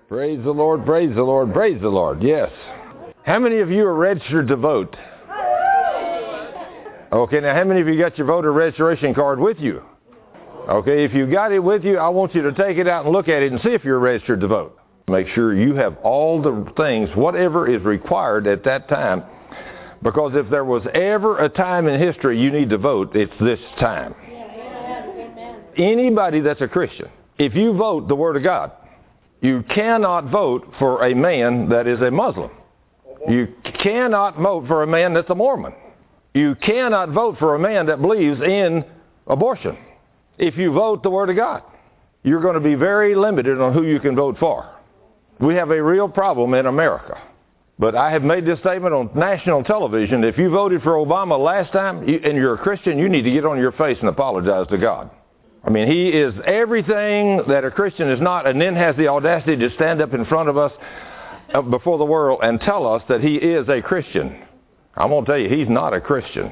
Praise the Lord, praise the Lord, praise the Lord. Yes. How many of you are registered to vote? Okay, now how many of you got your voter registration card with you? Okay, if you got it with you, I want you to take it out and look at it and see if you're registered to vote. Make sure you have all the things, whatever is required at that time. Because if there was ever a time in history you need to vote, it's this time. Anybody that's a Christian, if you vote the Word of God, you cannot vote for a man that is a Muslim. You cannot vote for a man that's a Mormon. You cannot vote for a man that believes in abortion. If you vote the Word of God, you're going to be very limited on who you can vote for. We have a real problem in America. But I have made this statement on national television. If you voted for Obama last time and you're a Christian, you need to get on your face and apologize to God. I mean, he is everything that a Christian is not, and then has the audacity to stand up in front of us before the world and tell us that he is a Christian. I'm going to tell you, he's not a Christian.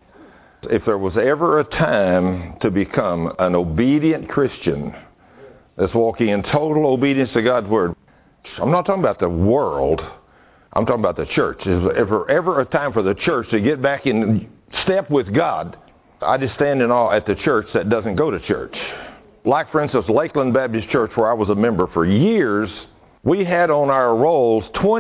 If there was ever a time to become an obedient Christian that's walking in total obedience to God's Word, I'm not talking about the world. I'm talking about the church. Is there ever a time for the church to get back in step with God? I just stand in awe at the church that doesn't go to church. Like, for instance, Lakeland Baptist Church, where I was a member for years, we had on our rolls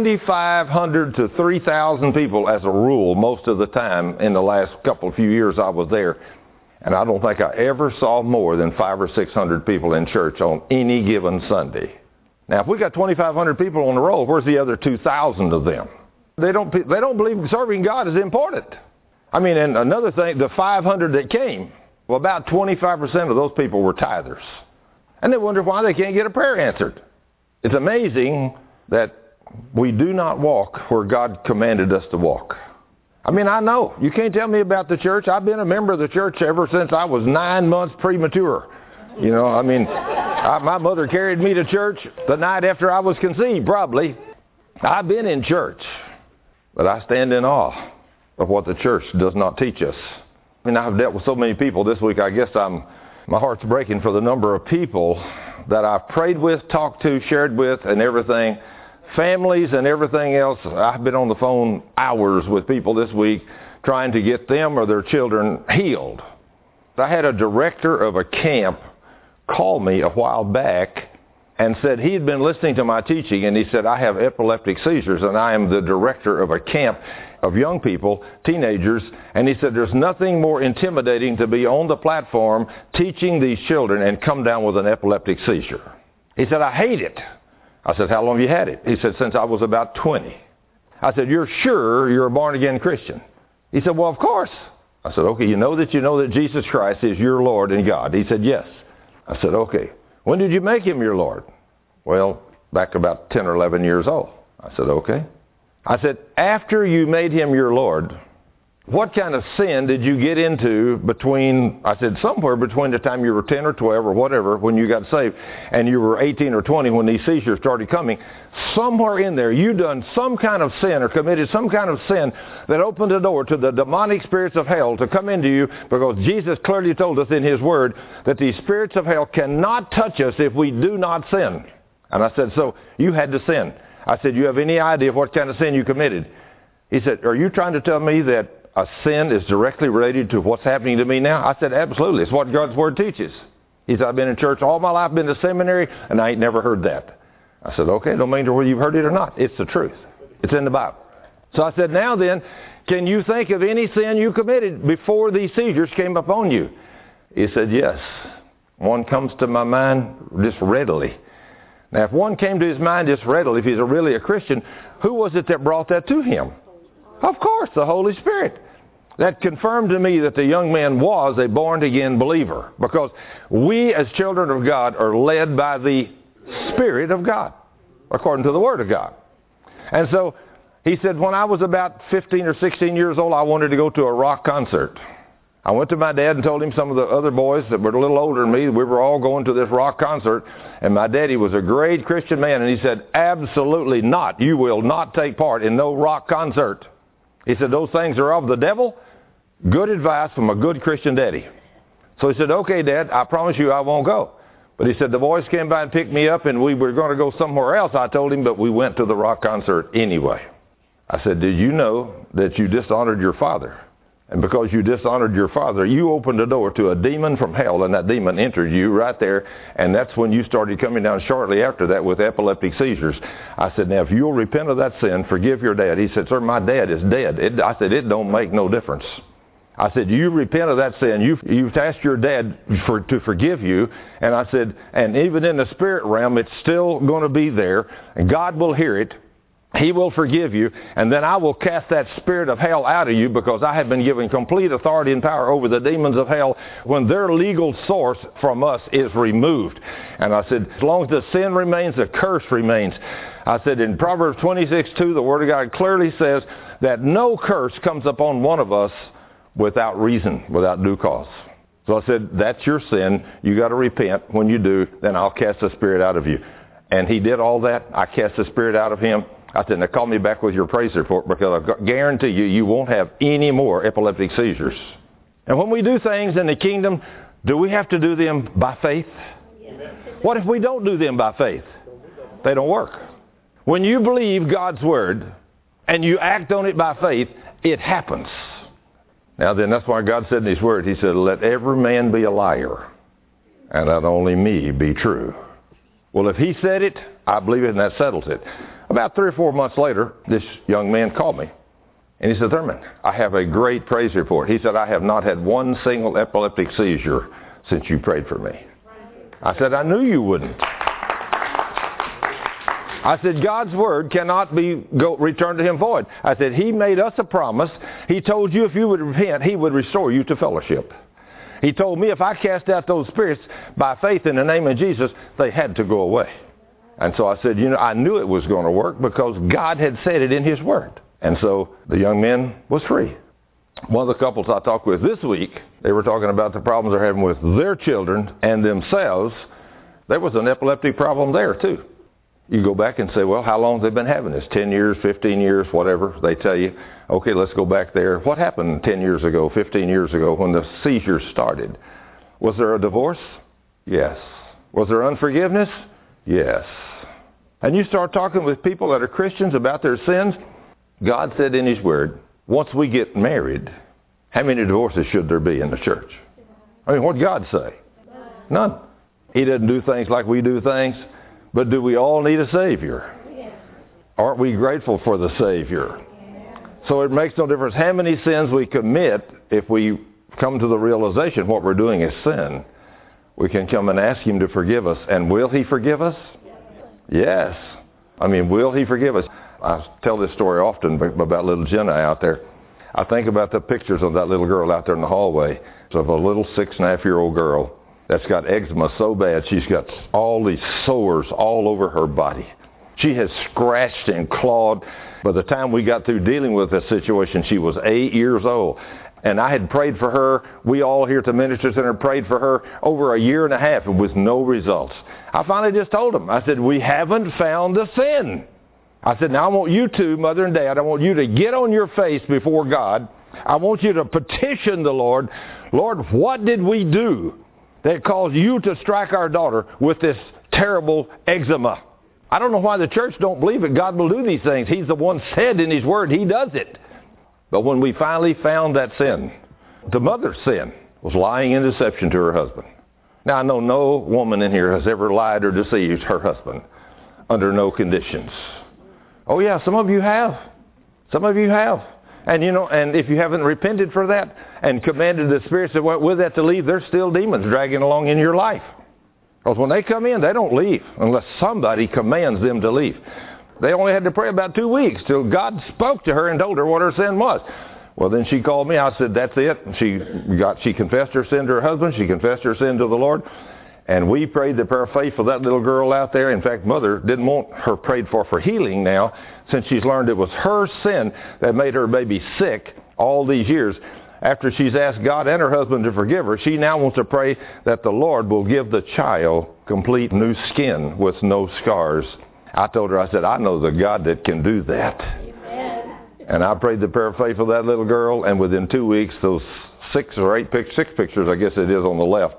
2,500 to 3,000 people as a rule most of the time in the last few years I was there. And I don't think I ever saw more than 500 or 600 people in church on any given Sunday. Now, if we got 2,500 people on the roll, where's the other 2,000 of them? They don't believe serving God is important. I mean, and another thing, the 500 that came, well, about 25% of those people were tithers. And they wonder why they can't get a prayer answered. It's amazing that we do not walk where God commanded us to walk. I mean, I know. You can't tell me about the church. I've been a member of the church ever since I was 9 months premature. You know, I mean, my mother carried me to church the night after I was conceived, probably. I've been in church, but I stand in awe of what the church does not teach us. I mean, I've dealt with so many people this week. I guess my heart's breaking for the number of people that I've prayed with, talked to, shared with, and everything. Families and everything else. I've been on the phone hours with people this week trying to get them or their children healed. I had a director of a camp call me a while back and said he had been listening to my teaching, and he said, I have epileptic seizures, and I am the director of a camp of young people, teenagers, and he said, there's nothing more intimidating to be on the platform teaching these children and come down with an epileptic seizure. He said, I hate it. I said, how long have you had it? He said, since I was about 20. I said, you're sure you're a born-again Christian? He said, well, of course. I said, okay, you know that Jesus Christ is your Lord and God? He said, yes. I said, okay. When did you make him your Lord? Well, back about 10 or 11 years old. I said, okay. I said, after you made him your Lord, what kind of sin did you get into somewhere between the time you were 10 or 12 or whatever when you got saved and you were 18 or 20 when these seizures started coming. Somewhere in there you done some kind of sin or committed some kind of sin that opened the door to the demonic spirits of hell to come into you, because Jesus clearly told us in his word that these spirits of hell cannot touch us if we do not sin. And I said, so you had to sin. I said, you have any idea what kind of sin you committed? He said, are you trying to tell me that a sin is directly related to what's happening to me now? I said, absolutely. It's what God's Word teaches. He said, I've been in church all my life, been to seminary, and I ain't never heard that. I said, okay, don't matter whether you've heard it or not. It's the truth. It's in the Bible. So I said, now then, can you think of any sin you committed before these seizures came upon you? He said, yes. One comes to my mind just readily. Now, if one came to his mind just readily, if he's really a Christian, who was it that brought that to him? Of course, the Holy Spirit. That confirmed to me that the young man was a born-again believer, because we as children of God are led by the Spirit of God, according to the Word of God. And so he said, when I was about 15 or 16 years old, I wanted to go to a rock concert. I went to my dad and told him some of the other boys that were a little older than me, we were all going to this rock concert, and my daddy was a great Christian man, and he said, absolutely not. You will not take part in no rock concert. He said, those things are of the devil. Good advice from a good Christian daddy. So he said, okay, Dad, I promise you I won't go. But he said, the boys came by and picked me up, and we were going to go somewhere else, I told him, but we went to the rock concert anyway. I said, did you know that you dishonored your father? And because you dishonored your father, you opened the door to a demon from hell, and that demon entered you right there, and that's when you started coming down shortly after that with epileptic seizures. I said, now if you'll repent of that sin, forgive your dad. He said, sir, my dad is dead. I said, it don't make no difference. I said, you repent of that sin. You've asked your dad to forgive you. And I said, and even in the spirit realm, it's still going to be there. And God will hear it. He will forgive you. And then I will cast that spirit of hell out of you, because I have been given complete authority and power over the demons of hell when their legal source from us is removed. And I said, as long as the sin remains, the curse remains. I said, in Proverbs 26:2, the Word of God clearly says that no curse comes upon one of us without reason, without due cause. So I said, that's your sin. You got to repent. When you do, then I'll cast the spirit out of you. And he did all that. I cast the spirit out of him. I said, now call me back with your praise report, because I guarantee you, you won't have any more epileptic seizures. And when we do things in the kingdom, do we have to do them by faith? Yes. What if we don't do them by faith? They don't work. When you believe God's word and you act on it by faith, it happens. Now then, that's why God said in his word, he said, let every man be a liar, and not only me be true. Well, if he said it, I believe it, and that settles it. About 3 or 4 months later, this young man called me. And he said, Thurman, I have a great praise report. He said, I have not had one single epileptic seizure since you prayed for me. I said, I knew you wouldn't. I said, God's word cannot be returned to him void. I said, he made us a promise. He told you if you would repent, he would restore you to fellowship. He told me if I cast out those spirits by faith in the name of Jesus, they had to go away. And so I said, I knew it was going to work because God had said it in his word. And so the young man was free. One of the couples I talked with this week, they were talking about the problems they're having with their children and themselves. There was an epileptic problem there too. You go back and say, well, how long have they been having this? 10 years, 15 years, whatever. They tell you, okay, let's go back there. What happened 10 years ago, 15 years ago when the seizures started? Was there a divorce? Yes. Was there unforgiveness? Yes. And you start talking with people that are Christians about their sins. God said in his word, once we get married, how many divorces should there be in the church? I mean, what did God say? None. He doesn't do things like we do things. But do we all need a Savior? Aren't we grateful for the Savior? So it makes no difference how many sins we commit. If we come to the realization what we're doing is sin, we can come and ask him to forgive us. And will he forgive us? Yes. I mean, will he forgive us? I tell this story often about little Jenna out there. I think about the pictures of that little girl out there in the hallway of a little 6.5-year-old girl that's got eczema so bad she's got all these sores all over her body. She has scratched and clawed. By the time we got through dealing with this situation, she was 8 years old. And I had prayed for her. We all here at the Ministry Center prayed for her over a year and a half with no results. I finally just told them, I said, we haven't found the sin. I said, now I want you two, Mother and Dad, I want you to get on your face before God. I want you to petition the Lord. Lord, what did we do that caused you to strike our daughter with this terrible eczema? I don't know why the church don't believe it. God will do these things. He's the one said in his word. He does it. But when we finally found that sin, the mother's sin was lying in deception to her husband. Now, I know no woman in here has ever lied or deceived her husband under no conditions. Oh, yeah, some of you have. Some of you have. And, and if you haven't repented for that and commanded the spirits that went with that to leave, there's still demons dragging along in your life. Because when they come in, they don't leave unless somebody commands them to leave. They only had to pray about 2 weeks till God spoke to her and told her what her sin was. Well, then she called me. I said, that's it. She confessed her sin to her husband. She confessed her sin to the Lord. And we prayed the prayer of faith for that little girl out there. In fact, Mother didn't want her prayed for healing now, since she's learned it was her sin that made her baby sick all these years. After she's asked God and her husband to forgive her, she now wants to pray that the Lord will give the child complete new skin with no scars. I told her, I said, I know the God that can do that. Amen. And I prayed the prayer of faith for that little girl, and within 2 weeks, those 6 pictures, I guess it is on the left,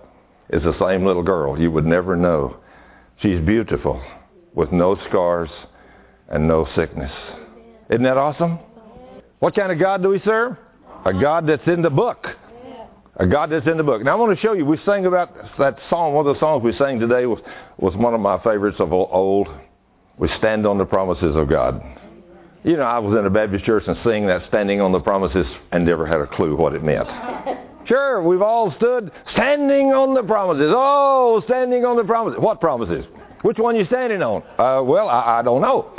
is the same little girl. You would never know. She's beautiful with no scars and no sickness. Isn't that awesome? What kind of God do we serve? A God that's in the book. A God that's in the book. Now I want to show you, we sang about that song. One of the songs we sang today was one of my favorites of old. We stand on the promises of God. You know, I was in a Baptist church and singing that standing on the promises and never had a clue what it meant. Sure, we've all stood standing on the promises. Oh, standing on the promises. What promises? Which one are you standing on? Well, I don't know.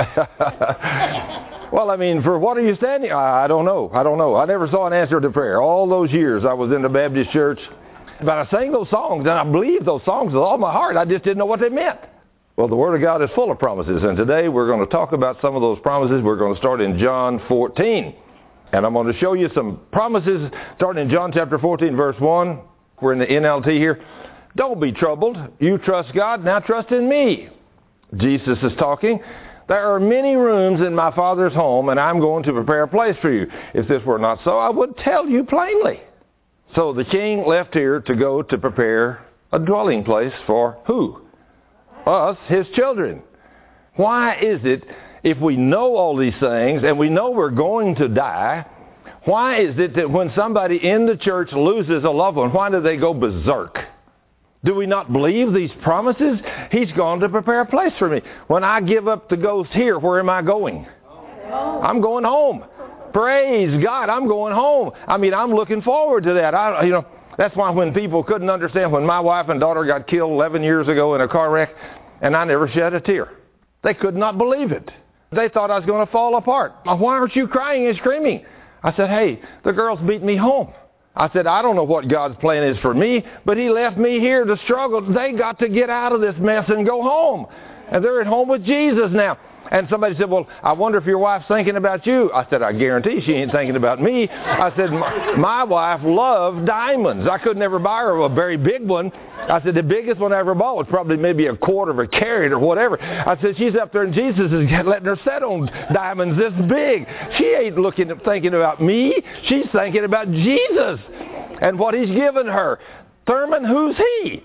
Well, I mean, for what are you standing? I don't know. I never saw an answer to prayer. All those years I was in the Baptist church. But I sang those songs, and I believed those songs with all my heart. I just didn't know what they meant. Well, the Word of God is full of promises, and today we're going to talk about some of those promises. We're going to start in John 14. And I'm going to show you some promises starting in John chapter 14, verse 1. We're in the NLT here. Don't be troubled. You trust God, now trust in me. Jesus is talking. There are many rooms in my Father's home, and I'm going to prepare a place for you. If this were not so, I would tell you plainly. So the king left here to go to prepare a dwelling place for who? Us, his children. Why is it, if we know all these things and we know we're going to die, why is it that when somebody in the church loses a loved one, why do they go berserk? Do we not believe these promises? He's gone to prepare a place for me. When I give up the ghost here, where am I going? I'm going home. Praise God, I'm going home. I mean, I'm looking forward to that. That's why when people couldn't understand, when my wife and daughter got killed 11 years ago in a car wreck, and I never shed a tear. They could not believe it. They thought I was going to fall apart. Why aren't you crying and screaming? I said, hey, the girls beat me home. I said, I don't know what God's plan is for me, but He left me here to struggle. They got to get out of this mess and go home. And they're at home with Jesus now. And somebody said, well, I wonder if your wife's thinking about you. I said, I guarantee she ain't thinking about me. I said, my wife loved diamonds. I could never buy her a very big one. I said, the biggest one I ever bought was probably maybe a quarter of a carat or whatever. I said, she's up there and Jesus is letting her set on diamonds this big. She ain't thinking about me. She's thinking about Jesus and what He's given her. Thurman, who's He?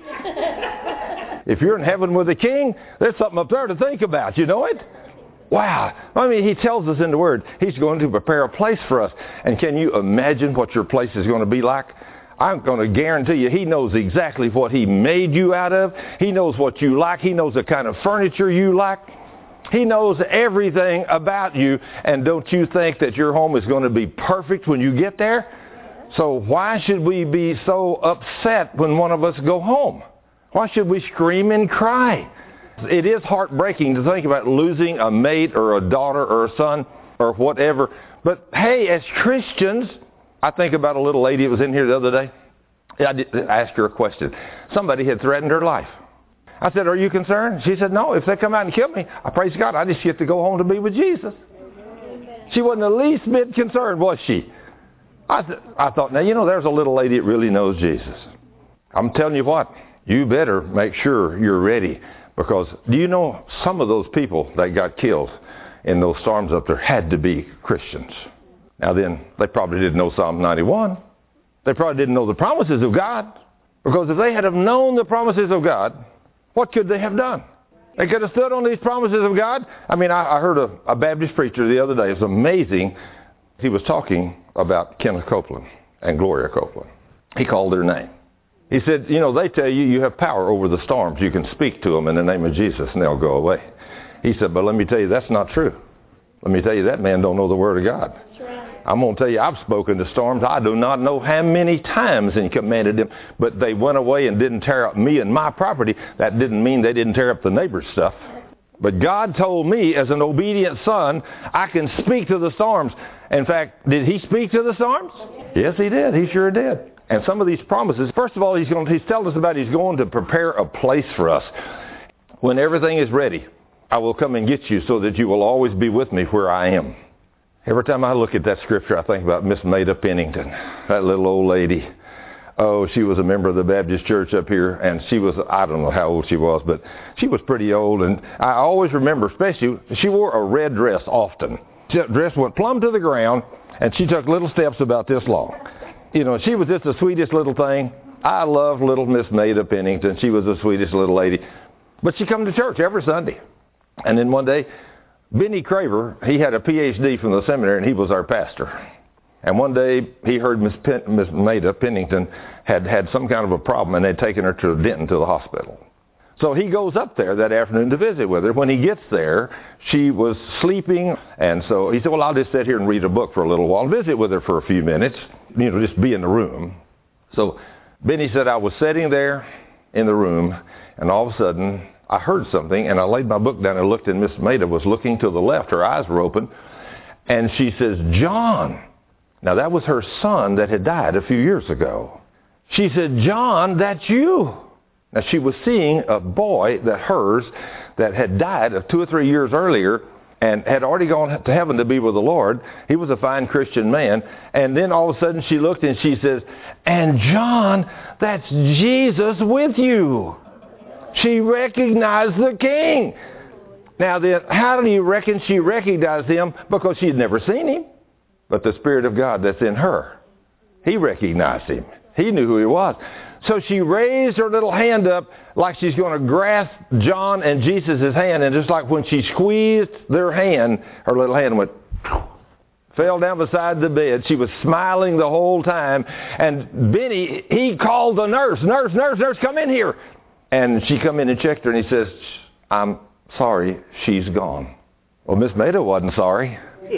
If you're in heaven with the King, there's something up there to think about. You know it? Wow. I mean, He tells us in the Word, He's going to prepare a place for us. And can you imagine what your place is going to be like? I'm going to guarantee you, He knows exactly what He made you out of. He knows what you like. He knows the kind of furniture you like. He knows everything about you. And don't you think that your home is going to be perfect when you get there? So why should we be so upset when one of us go home? Why should we scream and cry? It is heartbreaking to think about losing a mate or a daughter or a son or whatever. But hey, as Christians, I think about a little lady that was in here the other day. I asked her a question. Somebody had threatened her life. I said, are you concerned? She said, no, if they come out and kill me, I praise God, I just get to go home to be with Jesus. She wasn't the least bit concerned, was she? I thought, now, there's a little lady that really knows Jesus. I'm telling you what, you better make sure you're ready. Because do you know some of those people that got killed in those storms up there had to be Christians? Now then, they probably didn't know Psalm 91. They probably didn't know the promises of God. Because if they had have known the promises of God, what could they have done? They could have stood on these promises of God. I mean, I heard a Baptist preacher the other day. It was amazing. He was talking about Kenneth Copeland and Gloria Copeland. He called their name. He said, they tell you you have power over the storms. You can speak to them in the name of Jesus and they'll go away. He said, but let me tell you, that's not true. Let me tell you, that man don't know the Word of God. That's right. I'm going to tell you, I've spoken to storms. I do not know how many times and commanded them, but they went away and didn't tear up me and my property. That didn't mean they didn't tear up the neighbor's stuff. But God told me as an obedient son, I can speak to the storms. In fact, did He speak to the storms? Yes, He did. He sure did. And some of these promises, first of all, He's telling us about He's going to prepare a place for us. When everything is ready, I will come and get you so that you will always be with me where I am. Every time I look at that scripture, I think about Miss Maida Pennington, that little old lady. Oh, she was a member of the Baptist church up here, and she was, I don't know how old she was, but she was pretty old. And I always remember, especially, she wore a red dress often. That dress went plumb to the ground, and she took little steps about this long. She was just the sweetest little thing. I love little Miss Maida Pennington. She was the sweetest little lady. But she come to church every Sunday. And then one day, Benny Craver, he had a Ph.D. from the seminary, and he was our pastor. And one day, he heard Miss Maida Pennington had some kind of a problem, and they'd taken her to Denton to the hospital. So he goes up there that afternoon to visit with her. When he gets there, she was sleeping, and so he said, well, I'll just sit here and read a book for a little while, visit with her for a few minutes, just be in the room. So Benny said, I was sitting there in the room, and all of a sudden, I heard something, and I laid my book down and looked, and Miss Maida was looking to the left. Her eyes were open, and she says, John. Now, that was her son that had died a few years ago. She said, John, that's you. Now, she was seeing a boy hers that had died 2 or 3 years earlier and had already gone to heaven to be with the Lord. He was a fine Christian man. And then all of a sudden she looked and she says, and John, that's Jesus with you. She recognized the King. Now then, how do you reckon she recognized him? Because she had never seen him. But the Spirit of God that's in her, he recognized him. He knew who he was. So she raised her little hand up like she's going to grasp John and Jesus' hand. And just like when she squeezed their hand, her little hand went, fell down beside the bed. She was smiling the whole time. And Benny, he called the nurse. Nurse, come in here. And she come in and checked her, and he says, I'm sorry, she's gone. Well, Miss Maida wasn't sorry.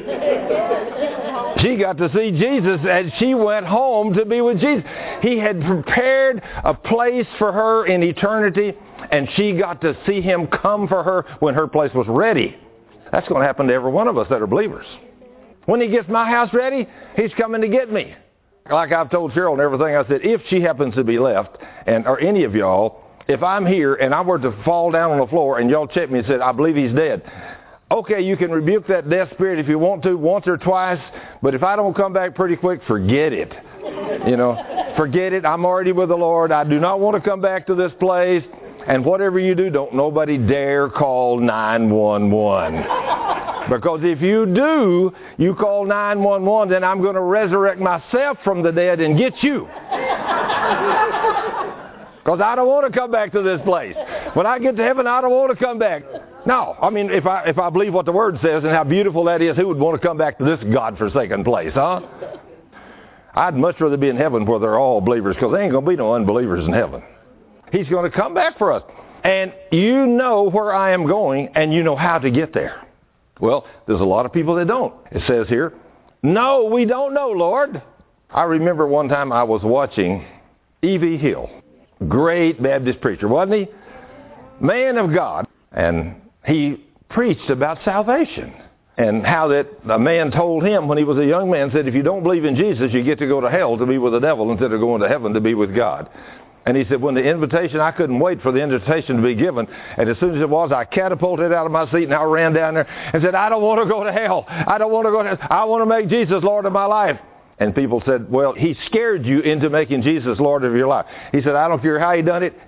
She got to see Jesus, and she went home to be with Jesus. He had prepared a place for her in eternity, and she got to see him come for her when her place was ready. That's going to happen to every one of us that are believers. When he gets my house ready, he's coming to get me. Like I've told Cheryl and everything, I said, if she happens to be left, or any of y'all, if I'm here and I were to fall down on the floor and y'all check me and said, I believe he's dead. Okay, you can rebuke that death spirit if you want to, once or twice, but if I don't come back pretty quick, forget it. Forget it. I'm already with the Lord. I do not want to come back to this place. And whatever you do, don't nobody dare call 911. Because if you do, you call 911, then I'm going to resurrect myself from the dead and get you. Because I don't want to come back to this place. When I get to heaven, I don't want to come back. No, I mean, if I believe what the Word says and how beautiful that is, who would want to come back to this God-forsaken place, huh? I'd much rather be in heaven where they're all believers, because there ain't going to be no unbelievers in heaven. He's going to come back for us. And you know where I am going, and you know how to get there. Well, there's a lot of people that don't. It says here, no, we don't know, Lord. I remember one time I was watching E.V. Hill. Great Baptist preacher, wasn't he? Man of God. And he preached about salvation. And how that a man told him when he was a young man, said, if you don't believe in Jesus, you get to go to hell to be with the devil instead of going to heaven to be with God. And he said, when the invitation, I couldn't wait for the invitation to be given. And as soon as it was, I catapulted out of my seat and I ran down there and said, I don't want to go to hell. I don't want to go to hell. I want to make Jesus Lord of my life. And people said, well, he scared you into making Jesus Lord of your life. He said, I don't care how he done it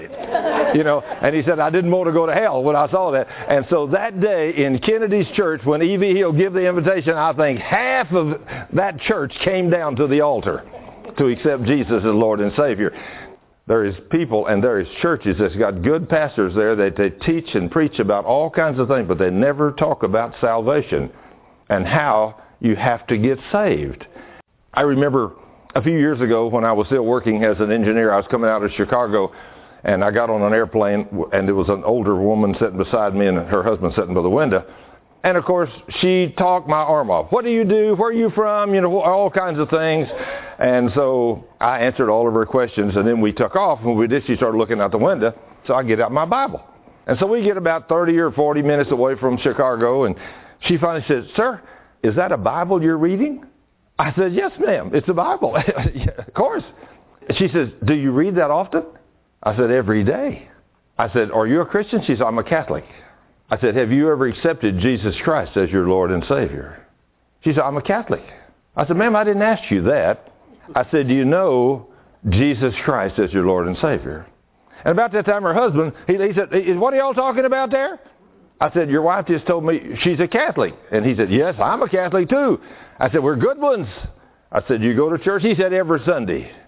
And he said, I didn't want to go to hell when I saw that. And so that day in Kennedy's church, when E.V. Hill gave the invitation, I think half of that church came down to the altar to accept Jesus as Lord and Savior. There is people and there is churches that's got good pastors there that they teach and preach about all kinds of things, but they never talk about salvation and how you have to get saved. I remember a few years ago when I was still working as an engineer, I was coming out of Chicago, and I got on an airplane, and there was an older woman sitting beside me and her husband sitting by the window. And, of course, she talked my arm off. What do you do? Where are you from? All kinds of things. And so I answered all of her questions, and then we took off. When we did, she started looking out the window, so I get out my Bible. And so we get about 30 or 40 minutes away from Chicago, and she finally says, sir, is that a Bible you're reading? I said, yes, ma'am, it's a Bible. Yeah, of course. She says, do you read that often? I said, every day. I said, are you a Christian? She said, I'm a Catholic. I said, have you ever accepted Jesus Christ as your Lord and Savior? She said, I'm a Catholic. I said, ma'am, I didn't ask you that. I said, do you know Jesus Christ as your Lord and Savior? And about that time, her husband, he said, what are y'all talking about there? I said, your wife just told me she's a Catholic. And he said, yes, I'm a Catholic too. I said, we're good ones. I said, you go to church? He said, every Sunday.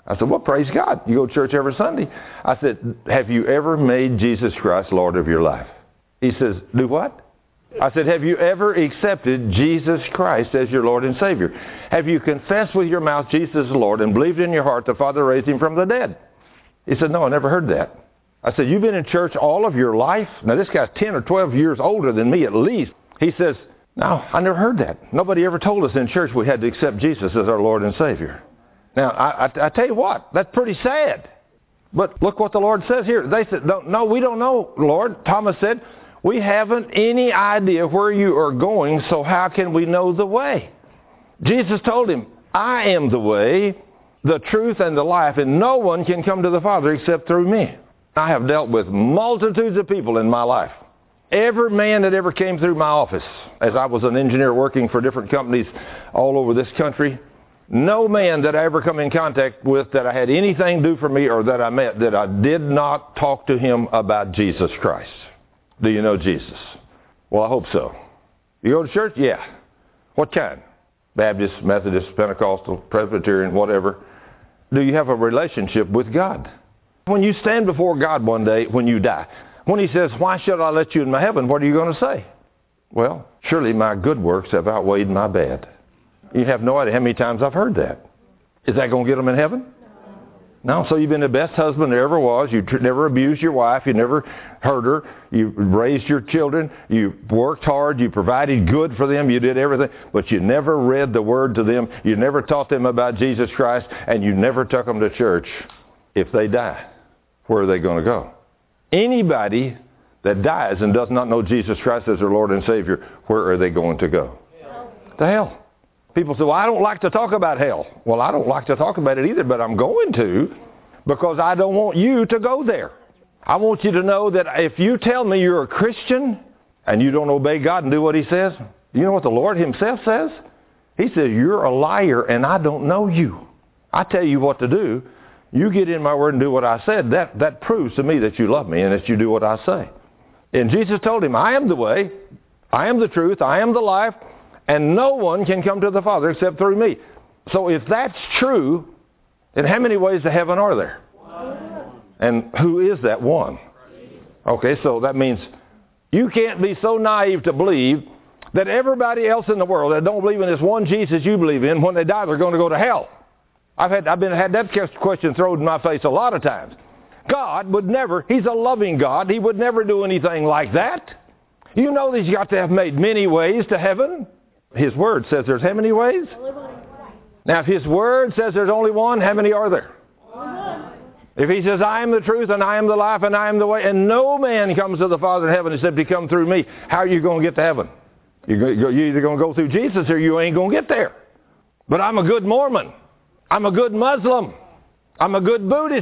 I said, well, praise God. You go to church every Sunday. I said, have you ever made Jesus Christ Lord of your life? He says, do what? I said, have you ever accepted Jesus Christ as your Lord and Savior? Have you confessed with your mouth Jesus is Lord and believed in your heart the Father raised him from the dead? He said, no, I never heard that. I said, you've been in church all of your life? Now, this guy's 10 or 12 years older than me at least. He says, no, I never heard that. Nobody ever told us in church we had to accept Jesus as our Lord and Savior. Now, I tell you what, that's pretty sad. But look what the Lord says here. They said, no, we don't know, Lord. Thomas said, we haven't any idea where you are going, so how can we know the way? Jesus told him, I am the way, the truth, and the life, and no one can come to the Father except through me. I have dealt with multitudes of people in my life. Every man that ever came through my office, as I was an engineer working for different companies all over this country, no man that I ever come in contact with that I had anything do for me or that I met that I did not talk to him about Jesus Christ. Do you know Jesus? Well, I hope so. You go to church? Yeah. What kind? Baptist, Methodist, Pentecostal, Presbyterian, whatever. Do you have a relationship with God? When you stand before God one day, when you die, when he says, why should I let you in my heaven? What are you going to say? Well, surely my good works have outweighed my bad. You have no idea how many times I've heard that. Is that going to get them in heaven? No. So you've been the best husband there ever was. You never abused your wife. You never hurt her. You raised your children. You worked hard. You provided good for them. You did everything. But you never read the Word to them. You never taught them about Jesus Christ. And you never took them to church. If they die, where are they going to go? Anybody that dies and does not know Jesus Christ as their Lord and Savior, where are they going to go? Hell. To hell. People say, well, I don't like to talk about hell. Well, I don't like to talk about it either, but I'm going to because I don't want you to go there. I want you to know that if you tell me you're a Christian and you don't obey God and do what he says, you know what the Lord himself says? He says, you're a liar and I don't know you. I tell you what to do. You get in my word and do what I said. That proves to me that you love me and that you do what I say. And Jesus told him, I am the way, I am the truth, I am the life, and no one can come to the Father except through me. So if that's true, then how many ways to heaven are there? One. And who is that one? Okay, so that means you can't be so naive to believe that everybody else in the world that don't believe in this one Jesus you believe in, when they die, they're going to go to hell. I've had that question thrown in my face a lot of times. God would never, he's a loving God. He would never do anything like that. You know that he's got to have made many ways to heaven. His word says there's how many ways? Now, if his word says there's only one, how many are there? One. If he says, I am the truth and I am the life and I am the way, and no man comes to the Father in heaven except he come through me, how are you going to get to heaven? You're either going to go through Jesus or you ain't going to get there. But I'm a good Mormon. I'm a good Muslim. I'm a good Buddhist.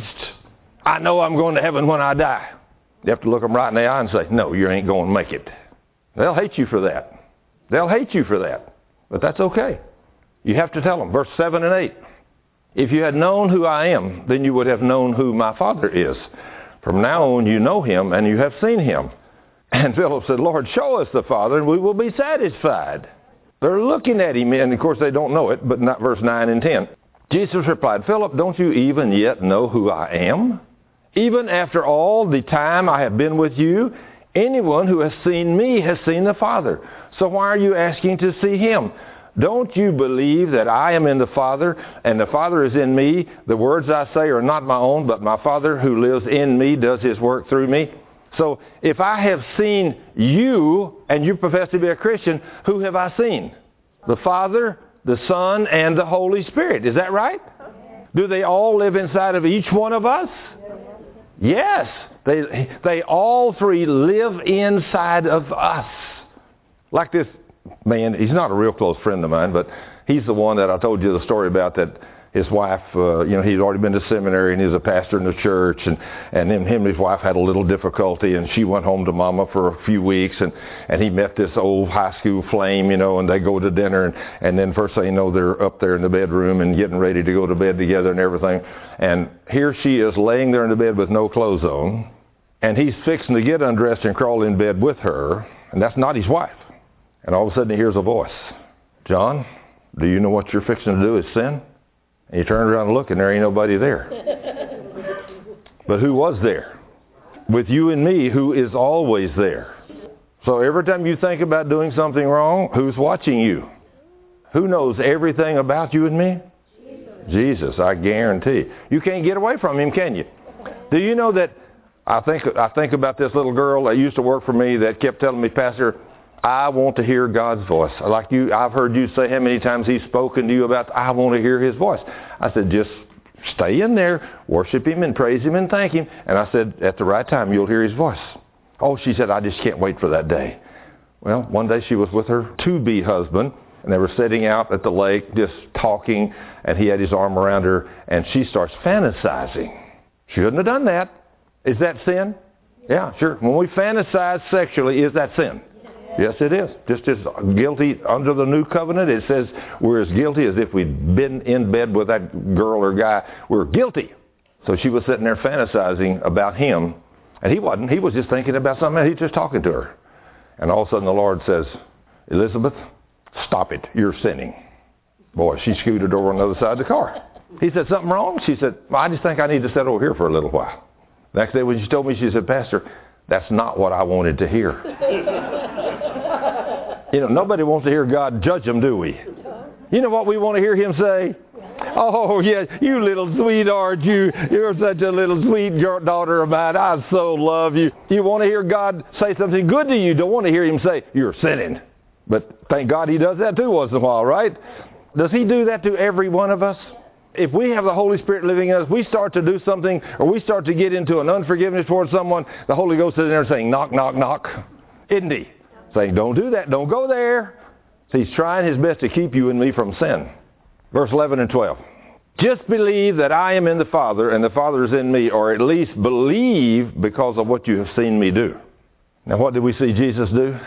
I know I'm going to heaven when I die. You have to look them right in the eye and say, no, you ain't going to make it. They'll hate you for that. They'll hate you for that. But that's okay. You have to tell them. Verse 7 and 8. If you had known who I am, then you would have known who my Father is. From now on you know him and you have seen him. And Philip said, Lord, show us the Father and we will be satisfied. They're looking at him, and of course they don't know it, but not verse 9 and 10. Jesus replied, Philip, don't you even yet know who I am? Even after all the time I have been with you, anyone who has seen me has seen the Father. So why are you asking to see him? Don't you believe that I am in the Father and the Father is in me? The words I say are not my own, but my Father who lives in me does his work through me. So if I have seen you and you profess to be a Christian, who have I seen? The Father, the Son, and the Holy Spirit. Is that right? Do they all live inside of each one of us? Yes. They all three live inside of us. Like this man, he's not a real close friend of mine, but he's the one that I told you the story about, that his wife, he'd already been to seminary and he was a pastor in the church, and him and his wife had a little difficulty, and she went home to Mama for a few weeks, and he met this old high school flame, and they go to dinner, and then first thing you know, they're up there in the bedroom and getting ready to go to bed together and everything, and here she is laying there in the bed with no clothes on, and he's fixing to get undressed and crawl in bed with her, and that's not his wife. And all of a sudden he hears a voice. John, do you know what you're fixing to do is sin? And you turn around and look, and there ain't nobody there. But who was there? With you and me, who is always there. So every time you think about doing something wrong, who's watching you? Who knows everything about you and me? Jesus, I guarantee. You can't get away from him, can you? Do you know that I think about this little girl that used to work for me that kept telling me, Pastor, I want to hear God's voice. Like you, I've heard you say how many times he's spoken to you about, I want to hear his voice. I said, just stay in there, worship him and praise him and thank him. And I said, at the right time, you'll hear his voice. Oh, she said, I just can't wait for that day. Well, one day she was with her to-be husband, and they were sitting out at the lake just talking, and he had his arm around her, and she starts fantasizing. She shouldn't have done that. Is that sin? Yeah, sure. When we fantasize sexually, is that sin? Yes, it is. Just as guilty under the new covenant, it says we're as guilty as if we'd been in bed with that girl or guy. We're guilty. So she was sitting there fantasizing about him, and he wasn't. He was just thinking about something else. He was just talking to her. And all of a sudden the Lord says, Elizabeth, stop it. You're sinning. Boy, she scooted over on the other side of the car. He said, something wrong? She said, well, I just think I need to sit over here for a little while. Next day when she told me, she said, Pastor, that's not what I wanted to hear. You know, nobody wants to hear God judge them, do we? You know what we want to hear him say? Oh, yeah, you little sweetheart, you're such a little sweet daughter of mine. I so love you. You want to hear God say something good to you. You don't want to hear him say, you're sinning. But thank God he does that too once in a while, right? Does he do that to every one of us? If we have the Holy Spirit living in us, we start to do something, or we start to get into an unforgiveness towards someone, the Holy Ghost is in there saying, knock, knock, knock. Isn't he? Saying, don't do that. Don't go there. So he's trying his best to keep you and me from sin. Verse 11 and 12. Just believe that I am in the Father, and the Father is in me, or at least believe because of what you have seen me do. Now, what did we see Jesus do?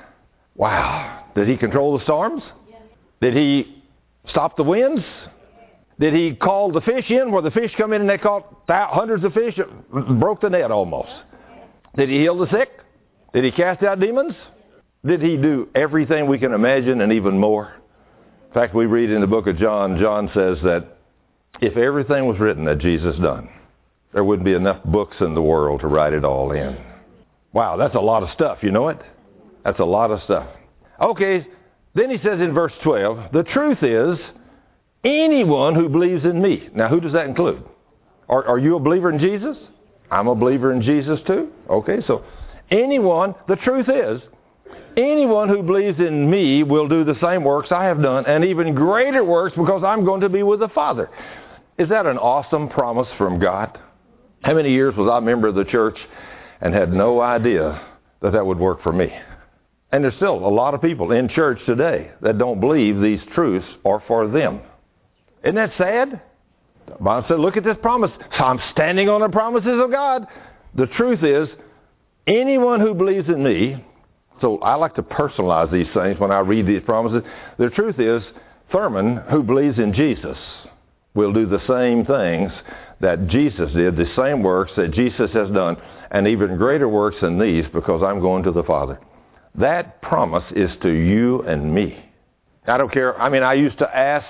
Wow. Did he control the storms? Yes. Did he stop the winds? Did he call the fish in where the fish come in and they caught hundreds of fish? Broke the net almost. Did he heal the sick? Did he cast out demons? Did he do everything we can imagine and even more? In fact, we read in the book of John, John says that if everything was written that Jesus done, there wouldn't be enough books in the world to write it all in. Wow, that's a lot of stuff, you know it? That's a lot of stuff. Okay, then he says in verse 12, the truth is, anyone who believes in me. Now, who does that include? Are you a believer in Jesus? I'm a believer in Jesus too. Okay, so anyone, the truth is, anyone who believes in me will do the same works I have done, and even greater works because I'm going to be with the Father. Is that an awesome promise from God? How many years was I a member of the church and had no idea that that would work for me? And there's still a lot of people in church today that don't believe these truths are for them. Isn't that sad? The Bible said, look at this promise. So I'm standing on the promises of God. The truth is, anyone who believes in me, so I like to personalize these things when I read these promises. The truth is, Thurman, who believes in Jesus, will do the same things that Jesus did, the same works that Jesus has done, and even greater works than these because I'm going to the Father. That promise is to you and me. I don't care. I mean, I used to ask